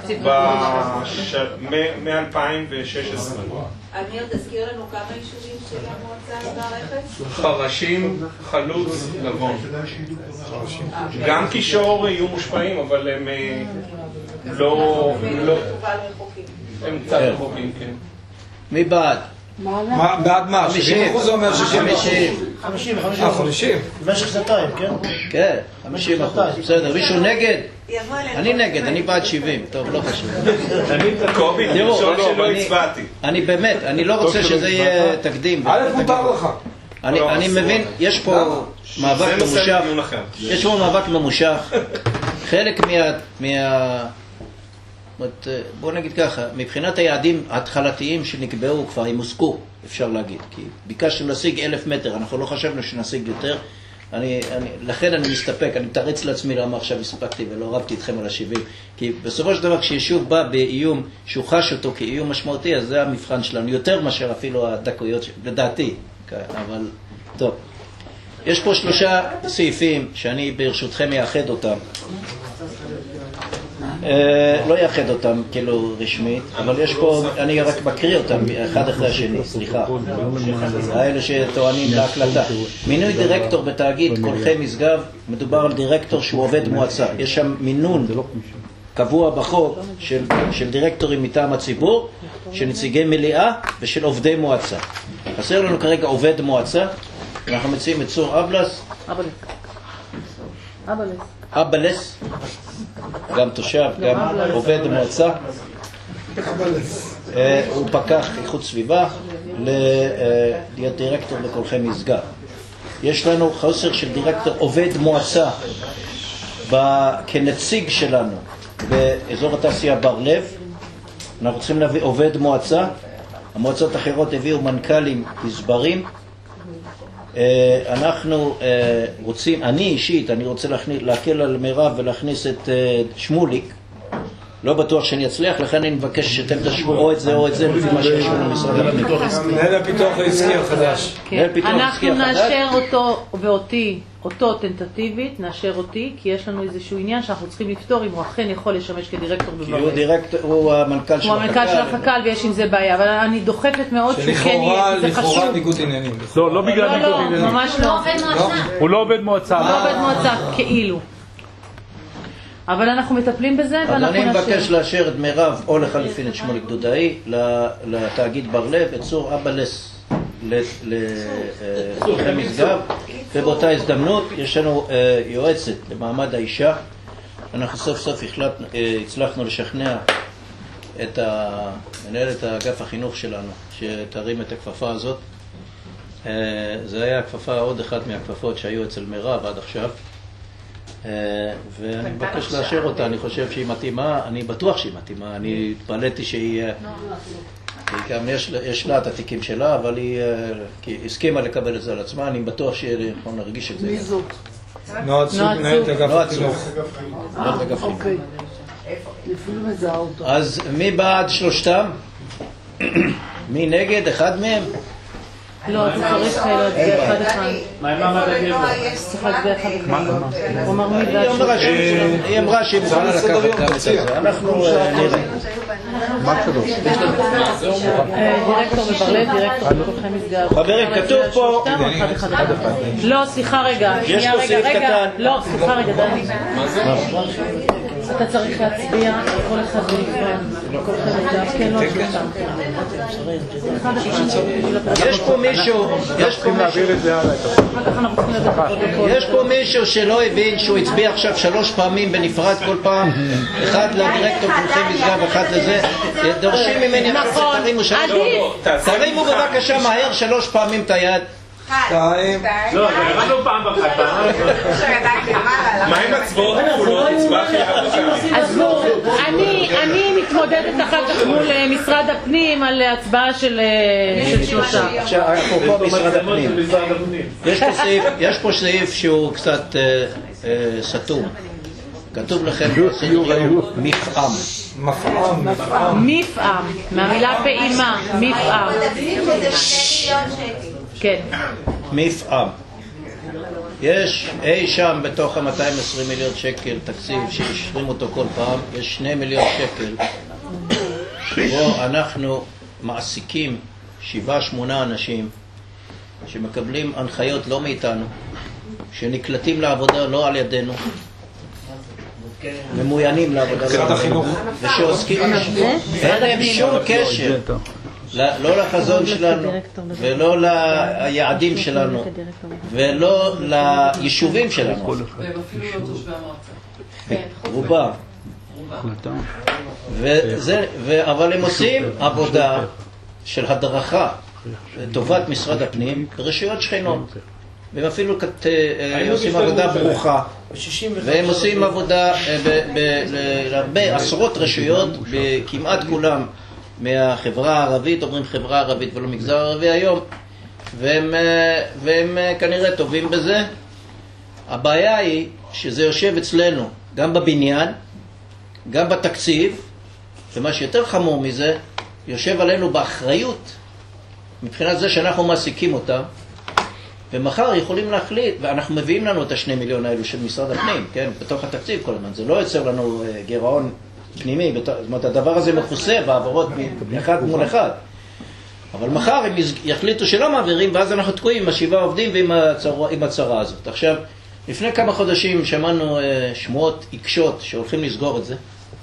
R: מ-אלפיים ושש עשרה.
N: אמיר, תזכיר לנו כמה יישובים של המועצה והרכס?
R: חרשים, חלוץ, לבון. גם קישור יהיו מושפעים, אבל הם לא... הם קצת רחוקים, כן.
A: מי בעד?
D: בעד מה? שבעים אחוז אומר שישים אחוז?
H: חמישים,
D: חמישים.
H: במשך שנתיים, כן?
A: כן, חמישים אחוז. בסדר, מישהו נגד? אני נגד, אני בעד שבעים. טוב, לא חשוב.
R: קובי, תרשום שלא הצבעתי.
A: אני באמת, אני לא רוצה שזה יהיה תקדים.
D: א' מותר לך.
A: אני מבין, יש פה מאבק ממושך. יש פה מאבק ממושך. חלק מה... בוא נגיד ככה, מבחינת היעדים ההתחלתיים שנקבעו כבר, הם הוסקו, אפשר להגיד, כי ביקשתם להשיג אלף מטר, אנחנו לא חשבנו שנשיג יותר, אני, אני, לכן אני מסתפק, אני מתרץ לעצמי למה עכשיו הספקתי ולא רבתי איתכם על השבעים, כי בסופו של דבר כשיישוב בא באיום שהוא חש אותו כאיום משמעותי, אז זה המבחן שלנו, יותר מאשר אפילו הדקויות, לדעתי, אבל טוב. יש פה שלושה סעיפים שאני ברשותכם יאחד אותם. לא יאחד אותם כאילו רשמית, אבל יש פה, אני רק מקריא אותם אחד אחרי השני, סליחה. האלה שטוענים להקלטה. מינוי דירקטור בתאגיד קולחי משגב, מדובר על דירקטור שהוא עובד מועצה. יש שם מינון קבוע בחוק של, של דירקטורים מטעם הציבור, של נציגי מליאה ושל עובדי מועצה. חסר לנו כרגע עובד מועצה. אנחנו מציעים את צור אבלס.
C: אבלס. אבלס.
A: אבלס. גם תושב, גם עובד מועצה. הוא פקח איכות סביבה להיות דירקטור בקולחי משגב. יש לנו חוסר של דירקטור עובד מועצה כנציג שלנו באזור התעשייה בר לב. אנחנו צריכים להביא עובד מועצה. המועצות האחרות הביאו מנכ"לים הסברים. אנחנו רוצים, אני אישית, אני רוצה להקל על מירב ולהכניס את שמוליק. לא בטוח שאני אצליח, לכן אני מבקש שאתם תשבו או את זה או את זה לפי מה שיש לנו במשרד הפנים.
D: מנהל הפיתוח העסקי החדש.
C: אנחנו נאשר אותו ואותי, אותו טנטטיבית, נאשר אותי, כי יש לנו איזשהו עניין שאנחנו צריכים לפתור אם הוא אכן יכול לשמש כדירקטור בברלב.
A: כי הוא דירקטור, הוא המנכ"ל של
C: החק"ל. הוא המנכ"ל של החק"ל ויש עם זה בעיה, אבל אני דוחפת מאוד שהוא כן יהיה, זה חשוב.
D: לכאורה ניגוד עניינים.
G: לא, לא בגלל ניגוד עניינים.
C: לא, ממש לא.
G: הוא לא עובד מועצה.
C: הוא לא עובד מועצה, כאילו. אבל אנחנו מטפלים בזה ואנחנו נאשר.
A: אז אני מבקש לאשר את מירב או לחליפין את שמוליק דודאי לתאגיד בר לב, את צור אבלס לקולחי משגב, ובאותה הזדמנות יש לנו יועצת למעמד האישה. אנחנו סוף סוף הצלחנו לשכנע את מנהלת אגף החינוך שלנו שתרים את הכפפה הזאת. זה היה הכפפה, עוד אחת מהכפפות שהיו אצל מירב עד עכשיו, ואני מבקש לאשר אותה. אני חושב שהיא מתאימה, אני בטוח שהיא מתאימה. אני התפלאתי שהיא, גם יש, יש לה את התיקים שלה, אבל היא הסכימה לקבל את זה על עצמה. אני בטוח שאנחנו נרגיש את זה.
H: מי זאת?
D: נועד צוק, מנהלת אגף החינוך.
H: אוקיי. לפעמים מזהה אותו.
A: אז מי בעד שלושתם? מי נגד? אחד מהם?
C: לא, אתה צריך להצביע אחד אחד.
R: מה עם מעמד הגבר?
C: צריך להצביע אחד אחד. הוא אמר מי בעד
A: היא אמרה שהיא מוכנה לקחת גם את זה. אנחנו נראה.
G: מה שלוש?
C: דירקטור בברלב, דירקטור בקולחי משגב.
A: חברים, כתוב פה...
C: לא, סליחה רגע.
A: יש פה סעיף קטן.
C: לא, סליחה רגע, דני. מה זה? אתה צריך להצביע על כל אחד בנפרד. קולחי משגב, כן, לא שלושתם.
A: יש פה מישהו, יש פה מישהו, יש פה מישהו שלא הבין שהוא הצביע עכשיו שלוש פעמים בנפרד כל פעם, אחד לדירקטור קולחי משגב, אחד לזה. דורשים ממני, תרימו שלוש, תרימו בבקשה מהר שלוש פעמים את היד.
D: שתיים.
R: לא, זה הרמנו פעם בחת. מה עם הצבעות כפולות? הצבעה חייבת.
C: עזבו, אני מתמודדת אחר כך מול משרד הפנים על הצבעה של שלושה.
A: עכשיו, אפרופו משרד הפנים. יש פה סעיף שהוא קצת סתום. כתוב לכם מפעם.
D: מפעם.
C: מפעם. מהמילה פעימה. מפעם. כן.
A: מפעם. יש אי שם בתוך ה-מאתיים ועשרים מיליון שקל תקציב שישרים אותו כל פעם, יש שני מיליון שקל שבו אנחנו מעסיקים שבעה שמונה אנשים שמקבלים הנחיות לא מאיתנו, שנקלטים לעבודה לא על ידינו, ממוינים לעבודה לא על ידינו, ושעוסקים, אין להם שום קשר לא לחזון שלנו ולא ליעדים שלנו ולא ליישובים שלנו.
L: והם אפילו לא תושבי המועצה.
A: רובם. אבל הם עושים עבודה של הדרכה לטובת משרד הפנים ברשויות שכנות, והם אפילו עושים עבודה ברוכה, והם עושים עבודה בהרבה עשרות רשויות, בכמעט כולם מהחברה הערבית, אומרים חברה ערבית ולא מגזר ערבי היום, והם, והם כנראה טובים בזה. הבעיה היא שזה יושב אצלנו גם בבניין, גם בתקציב, ומה שיותר חמור מזה, יושב עלינו באחריות מבחינת זה שאנחנו מעסיקים אותם, ומחר יכולים להחליט, ואנחנו מביאים לנו את השני מיליון האלו של משרד הפנים, כן, בתוך התקציב כל הזמן, זה לא יוצר לנו גירעון פנימי, זאת אומרת, הדבר הזה מכוסה בעברות מאחד מול אחד. אבל מחר הם יחליטו שלא מעבירים, ואז אנחנו תקועים עם השבעה עובדים ועם הצרה, עם הצרה הזאת. עכשיו, לפני כמה חודשים שמענו שמועות עיקשות שהולכים לסגור את זה.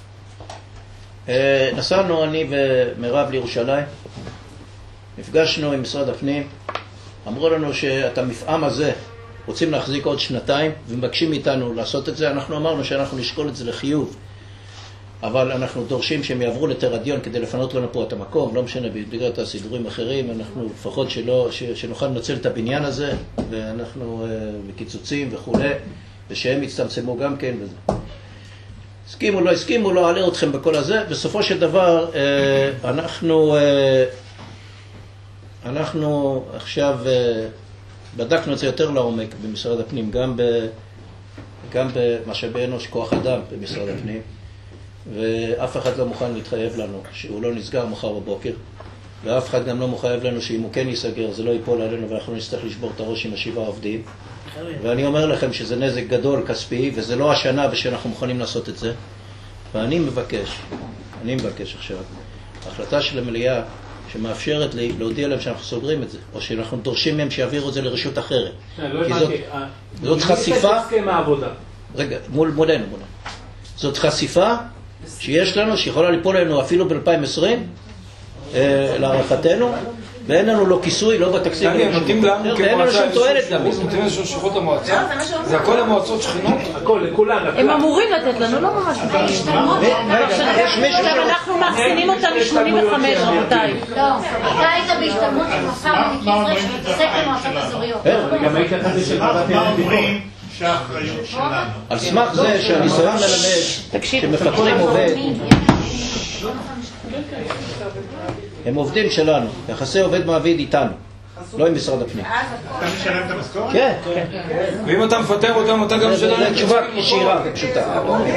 A: נסענו אני ומרב לירושלים, נפגשנו עם משרד הפנים, אמרו לנו שאת המפעם הזה רוצים להחזיק עוד שנתיים ומבקשים מאיתנו לעשות את זה. אנחנו אמרנו שאנחנו נשקול את זה לחיוב, אבל אנחנו דורשים שהם יעברו לתרדיון כדי לפנות לנו פה את המקום, לא משנה, בגלל הסידורים אחרים, אנחנו לפחות שלא, ש, שנוכל לנצל את הבניין הזה, ואנחנו uh, בקיצוצים וכו', ושהם יצטמצמו גם כן וזה. הסכימו, לא הסכימו, לא אעלה אתכם בכל הזה. בסופו של דבר, uh, אנחנו, uh, אנחנו עכשיו uh, בדקנו את זה יותר לעומק במשרד הפנים, גם, ב, גם במשאבי אנוש כוח אדם במשרד הפנים. ואף אחד לא מוכן להתחייב לנו שהוא לא נסגר מחר בבוקר, ואף אחד גם לא מחייב לנו שאם הוא כן ייסגר זה לא ייפול עלינו ואנחנו נצטרך לשבור את הראש עם השבעה עובדים. ואני אומר לכם שזה נזק גדול כספי, וזה לא השנה ושאנחנו מוכנים לעשות את זה. ואני מבקש, אני מבקש עכשיו החלטה של המליאה שמאפשרת לי להודיע להם שאנחנו סוגרים את זה, או שאנחנו דורשים מהם שיעבירו את זה לרשות אחרת. כי זאת, זאת חשיפה, רגע, מול מולנו, מולנו. זאת חשיפה שיש לנו, שיכולה ליפול לנו אפילו ב-אלפיים ועשרים, להערכתנו, ואין לנו לא כיסוי, לא בתקציב,
D: ואין לנו
A: שום תועלת גם.
D: נותנים לנו שולחות המועצה? זה הכל המועצות שכנות?
B: הכל, לכולם.
C: הם אמורים לתת לנו, לא ממש. אנחנו מאחסנים אותם מ-שמונים וחמש, רבותיי.
K: לא, אתה היית בהשתלמות של מוסר בנקיזרי שמתעסק במועצות אזוריות.
B: אני גם הייתי אחת של ועדת
O: אומרים שהאחריות שלנו.
A: על סמך זה שהניסיון מלמד שמפטרים עובד, הם עובדים שלנו, יחסי עובד מעביד איתנו, לא עם משרד הפנים.
O: אתה משלם את המשכורת?
A: כן.
D: ואם אתה מפטר אותם, אתה גם שלם?
A: זו תשובה ישירה ופשוטה.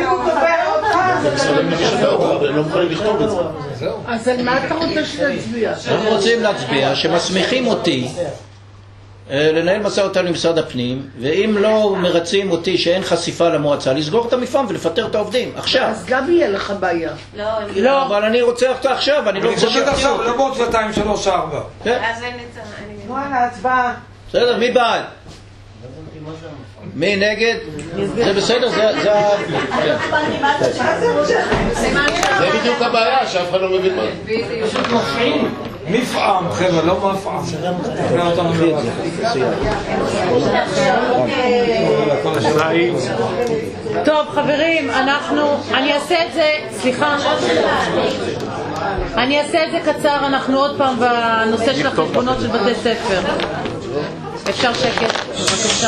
A: לא מוכנים לכתוב את זה.
J: אז על מה אתה רוצה שנצביע?
A: אנחנו רוצים להצביע שמסמיכים אותי לנהל משא אותנו עם משרד הפנים, ואם לא מרצים אותי שאין חשיפה למועצה, לסגור את המפעם ולפטר את העובדים עכשיו.
J: אז גם יהיה לך בעיה.
A: לא, אבל אני רוצה אותה עכשיו, אני לא רוצה
D: שיפתיעו. אני חושב עכשיו, לא בעוד שנתיים, שלוש, ארבע.
F: אז אין וואלה, הצבעה.
A: בסדר, מי בעד? מי נגד? זה בסדר, זה...
I: זה בדיוק הבעיה, שאף אחד לא מבין מה.
D: פשוט מפעים. מפעם, חבר'ה, לא מפעם.
C: טוב, חברים, אנחנו... אני אעשה את זה... סליחה. אני אעשה את זה קצר, אנחנו עוד פעם בנושא של החשבונות של בתי ספר. אפשר שקט, בבקשה.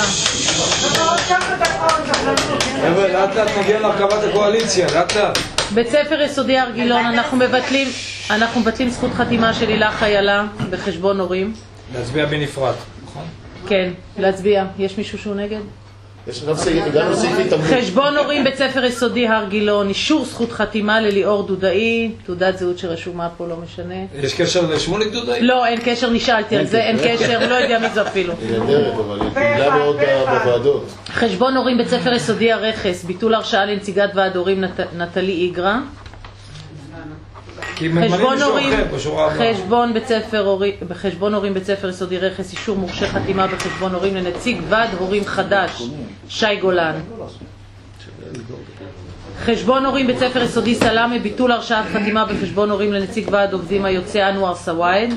D: חבר'ה, לאט לאט נגיע להרכבת הקואליציה, לאט לאט.
C: בית ספר יסודי הר גילון, אנחנו מבטלים, אנחנו מבטלים זכות חתימה של הילה חיילה בחשבון הורים.
D: להצביע בנפרד, נכון?
C: כן, להצביע. יש מישהו שהוא נגד?
I: יש גם סעיף התאמנות.
C: חשבון הורים בית ספר יסודי הר גילון, אישור זכות חתימה לליאור דודאי, תעודת זהות שרשומה פה, לא משנה.
D: יש קשר לשמוליק דודאי?
C: לא, אין קשר, נשאלתי על זה, אין קשר, לא יודע מי זה אפילו.
I: היא נדרת, אבל היא פעילה מאוד בוועדות.
C: חשבון הורים בית ספר יסודי הרכס, ביטול הרשאה לנציגת ועד הורים נטלי איגרה. חשבון הורים, חשבון בית ספר הורים, בחשבון הורים בית ספר יסודי רכס, אישור מורשה חתימה בחשבון הורים לנציג ועד הורים חדש, שי גולן. חשבון הורים בית ספר יסודי סלאמה, ביטול הרשאת חתימה בחשבון הורים לנציג ועד עובדים היוצא אנואר סוואד.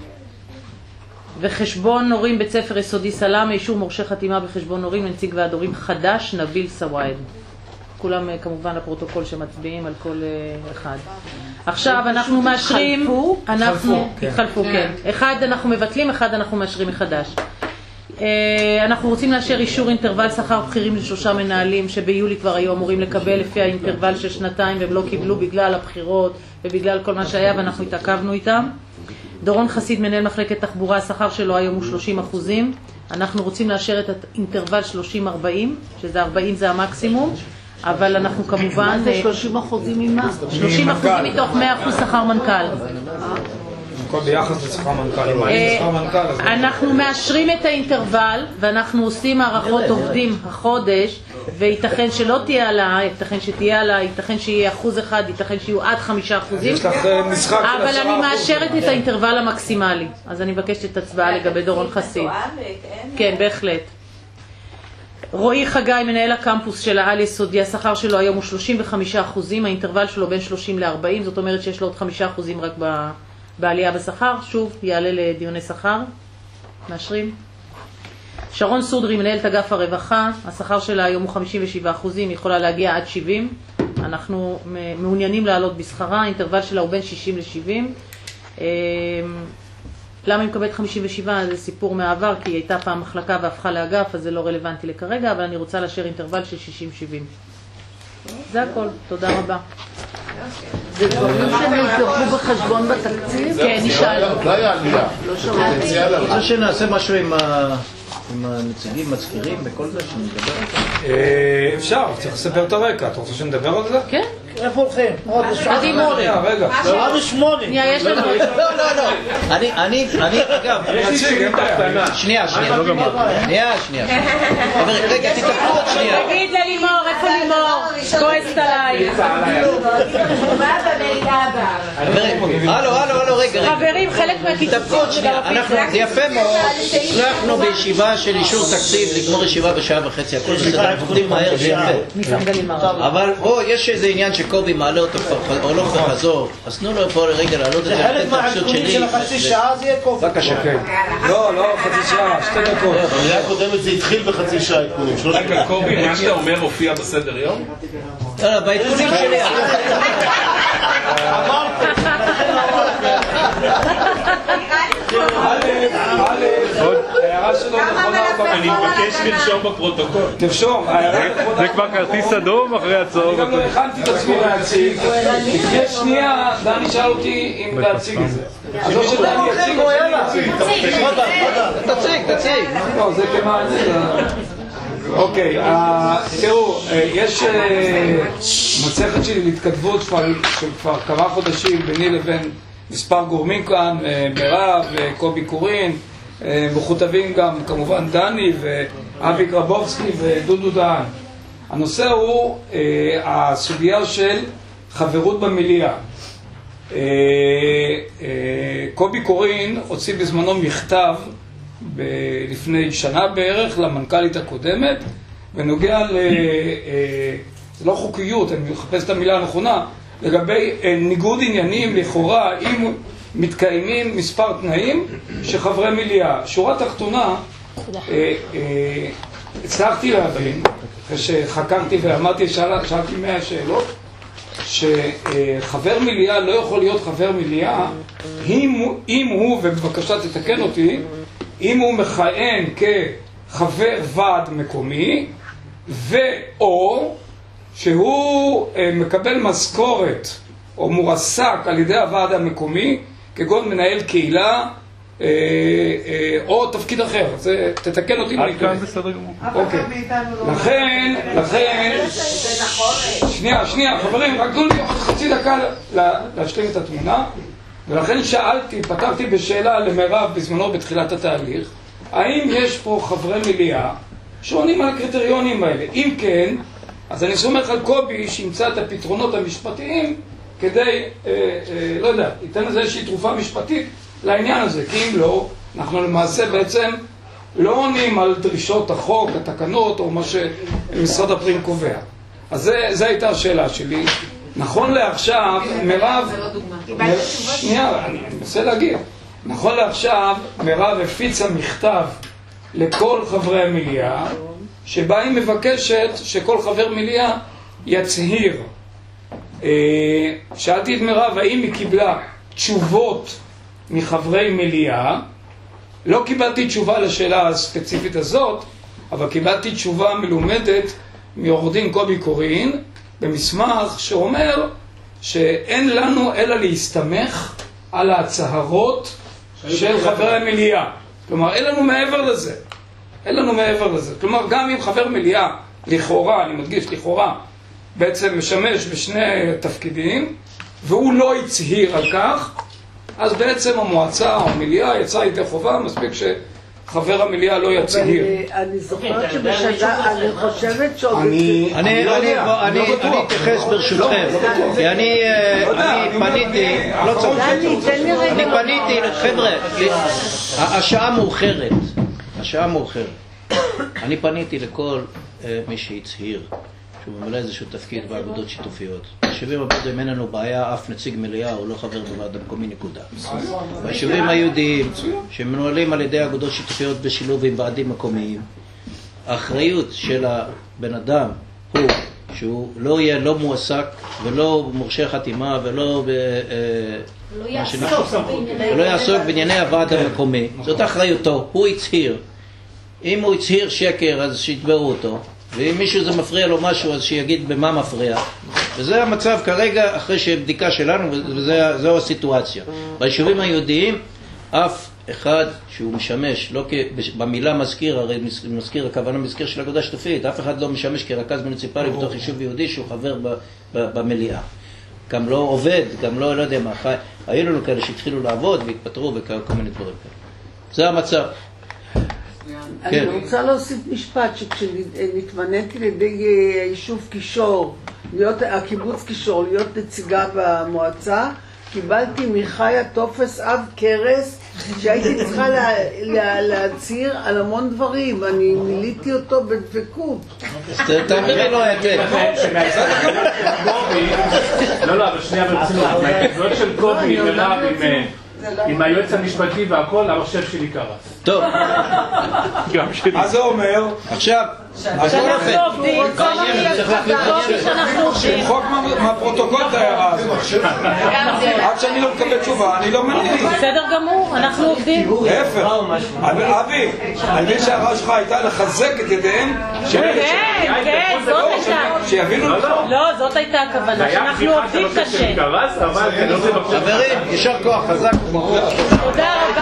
C: וחשבון הורים בית ספר יסודי סלאמה, אישור מורשה חתימה בחשבון הורים לנציג ועד הורים חדש, נביל סוואד. כולם כמובן לפרוטוקול שמצביעים על כל אחד. עכשיו אנחנו מאשרים, אנחנו התחלפו, כן. אחד אנחנו מבטלים, אחד אנחנו מאשרים מחדש. אנחנו רוצים לאשר אישור אינטרוול שכר בכירים לשלושה מנהלים שביולי כבר היו אמורים לקבל לפי האינטרוול של שנתיים והם לא קיבלו בגלל הבחירות ובגלל כל מה שהיה ואנחנו התעכבנו איתם. דורון חסיד מנהל מחלקת תחבורה, השכר שלו היום הוא שלושים אחוזים. אנחנו רוצים לאשר את האינטרוול שלושים ארבעים, שזה ארבעים זה המקסימום. אבל אנחנו כמובן...
J: מה זה שלושים אחוזים ממה?
C: שלושים אחוזים מתוך מאה אחוז שכר מנכ"ל.
D: הכל ביחס לשכר המנכ"ל.
C: אנחנו מאשרים את האינטרוול ואנחנו עושים הערכות עובדים החודש, וייתכן שלא תהיה העלאה, ייתכן שתהיה העלאה, ייתכן שיהיה אחוז אחד, ייתכן שיהיו עד חמישה אחוזים, אבל אני מאשרת את האינטרוול המקסימלי. אז אני מבקשת את הצבעה לגבי דורון חסיד. כן, בהחלט. רועי חגי, מנהל הקמפוס של העל יסודי, השכר שלו היום הוא שלושים וחמישה אחוזים, האינטרוול שלו בין שלושים לארבעים, זאת אומרת שיש לו עוד חמישה אחוזים רק בעלייה בשכר. שוב, יעלה לדיוני שכר. מאשרים. שרון סודרי, מנהלת אגף הרווחה, השכר שלה היום הוא חמישים ושבעה אחוזים, יכולה להגיע עד שבעים. אנחנו מעוניינים לעלות בשכרה, האינטרוול שלה הוא בין שישים ל-שבעים. למה היא מקבלת חמישים ושבע? זה סיפור מהעבר, כי היא הייתה פעם מחלקה והפכה לאגף, אז זה לא רלוונטי לכרגע, אבל אני רוצה לאשר אינטרוול של שישים שבעים. זה הכל, תודה רבה.
J: זה דברים שנלקחו בחשבון בתקציב?
C: כן, נשאל.
I: לא היה עלייה.
A: אני רוצה שנעשה משהו עם הנציגים, מזכירים וכל זה שנדבר על זה.
D: אפשר, צריך לספר את הרקע. אתה רוצה שנדבר על זה?
C: כן.
H: איפה הולכים? עוד
D: שמונה. רגע.
H: עוד שמונה.
C: יש לנו...
A: לא, לא, לא. אני, אני, אני, אגב... שנייה, שנייה. שנייה, שנייה. רגע, תתקפו עוד שנייה.
C: תגיד ללימור, איפה לימור? כועסת עליי.
A: הלו, הלו, הלו, רגע.
C: חברים, חלק מהכיתות שגם
A: אנחנו, זה יפה מאוד. הצלחנו בישיבה של אישור תקציב לגמור ישיבה בשעה וחצי. הכל בסדר, אנחנו עובדים מהר, זה יפה. אבל בוא, יש איזה עניין שקובי מעלה אותו כבר הולך וחזור, אז תנו לו פה לרגע לעלות את זה.
H: זה חלק מהעדכונים של החצי שעה, זה יהיה קובי.
A: בבקשה.
D: לא, לא, חצי שעה, שתי דקות.
I: במילה הקודמת זה התחיל בחצי שעה עדכונים.
R: רגע, קובי, מה שאתה אומר הופיע בסדר יום?
A: לא, בעדכונים שלי.
D: הערה שלו נכונה.
R: אני מבקש לרשום בפרוטוקול.
D: תרשום.
G: זה כבר כרטיס אדום אחרי הצהוב.
D: אני גם לא הכנתי את עצמי להציג. לפני שנייה דני שאל אותי אם להציג את זה. אז לא שדני יציג או שאני אציג.
A: תציג, תציג.
D: לא, זה כמעט זה. אוקיי, תראו, יש מצגת שלי להתכתבות של כבר כמה חודשים ביני לבין מספר גורמים כאן, מירב, קובי קורין, מכותבים גם כמובן דני ואבי גרבובסקי ודודו דהן. הנושא הוא הסוגיה של חברות במליאה. קובי קורין הוציא בזמנו מכתב לפני שנה בערך למנכ"לית הקודמת ונוגע ל... זה לא חוקיות, אני מחפש את המילה הנכונה, לגבי ניגוד עניינים לכאורה אם מתקיימים מספר תנאים שחברי מליאה. שורה תחתונה, הצלחתי להבין, אחרי שחקרתי ואמרתי, שאלתי מאה שאלות, שחבר מליאה לא יכול להיות חבר מליאה אם, אם הוא, ובבקשה תתקן אותי, אם הוא מכהן כחבר ועד מקומי ואו שהוא מקבל משכורת או מועסק על ידי הוועד המקומי כגון מנהל קהילה או תפקיד אחר. זה, תתקן אותי מה יקרה. אוקיי. לכן, לכן, שנייה, שנייה, חברים, רק תנו לי עוד חצי דקה להשלים את התמונה. ולכן שאלתי, פתחתי בשאלה למירב בזמנו בתחילת התהליך, האם יש פה חברי מליאה שעונים על הקריטריונים האלה? אם כן, אז אני סומך על קובי שימצא את הפתרונות המשפטיים כדי, אה, אה, לא יודע, ייתן לזה איזושהי תרופה משפטית לעניין הזה, כי אם לא, אנחנו למעשה בעצם לא עונים על דרישות החוק, התקנות או מה שמשרד הפנים קובע. אז זה, זה הייתה השאלה שלי. נכון לעכשיו, מירב, שנייה, אני מנסה להגיד, נכון לעכשיו, מירב הפיצה מכתב לכל חברי המליאה, שבה היא מבקשת שכל חבר מליאה יצהיר. שאלתי את מירב, האם היא קיבלה תשובות מחברי מליאה? לא קיבלתי תשובה לשאלה הספציפית הזאת, אבל קיבלתי תשובה מלומדת מעורך דין קובי קורין, במסמך שאומר שאין לנו אלא להסתמך על ההצהרות של חברי המליאה. כלומר, אין לנו מעבר לזה. אין לנו מעבר לזה. כלומר, גם אם חבר מליאה, לכאורה, אני מדגיש, לכאורה, בעצם משמש בשני תפקידים, והוא לא הצהיר על כך, אז בעצם המועצה או המליאה יצאה ידי חובה, מספיק שחבר המליאה לא יצהיר.
J: אני זוכרת שבשנה, אני חושבת שעוד...
A: אני אתייחס ברשותכם, כי אני פניתי, לא צריך, אני פניתי, חבר'ה, השעה מאוחרת, השעה מאוחרת. אני פניתי לכל מי שהצהיר שהוא ממלא איזשהו תפקיד באגודות שיתופיות. ביישובים הבדואים אין לנו בעיה, אף נציג מליאה הוא לא חבר בוועד המקומי, נקודה. ביישובים היהודיים שמנוהלים על ידי אגודות שיתופיות בשילוב עם ועדים מקומיים, האחריות של הבן אדם הוא שהוא לא יהיה לא מועסק ולא מורשה חתימה ולא לא יעסוק בענייני הוועד המקומי. זאת אחריותו, הוא הצהיר. אם הוא הצהיר שקר אז שיתברו אותו, ואם מישהו זה מפריע לו משהו אז שיגיד במה מפריע. וזה המצב כרגע אחרי שבדיקה שלנו, וזו הסיטואציה. ביישובים היהודיים אף אחד שהוא משמש, לא במילה מזכיר, הרי מזכיר, הכוונה מזכיר של אגודה שיתופית, אף אחד לא משמש כרכז מוניציפלי בתוך יישוב יהודי שהוא חבר במליאה. גם לא עובד, גם לא, לא יודע מה, היו לנו כאלה שהתחילו לעבוד והתפטרו וכל מיני דברים כאלה. זה המצב.
J: אני רוצה להוסיף משפט שכשנתמניתי לידי היישוב קישור, להיות הקיבוץ קישור, להיות נציגה במועצה, קיבלתי מחיה טופס אב קרס שהייתי צריכה להצהיר על המון דברים. אני מיליתי אותו בדבקות.
A: תעבירי לו העתק.
B: לא, לא, אבל שנייה ברצינות. מההתנגדויות של קובי ורב עם היועץ המשפטי והכל, המחשב שלי קרס.
A: טוב.
D: מה זה אומר?
A: עכשיו,
C: שאנחנו עובדים,
D: שמחוק מהפרוטוקול את ההערה הזאת. עד שאני לא מקבל תשובה, אני לא מבין.
C: בסדר גמור, אנחנו עובדים.
D: להפך. אבי, אני מבין שההערה שלך הייתה לחזק את ידיהם.
C: כן, כן, זאת הייתה.
D: שיבינו לך.
C: לא, זאת הייתה הכוונה, שאנחנו עובדים קשה.
A: חברים, יישר כוח, חזק.
C: תודה רבה.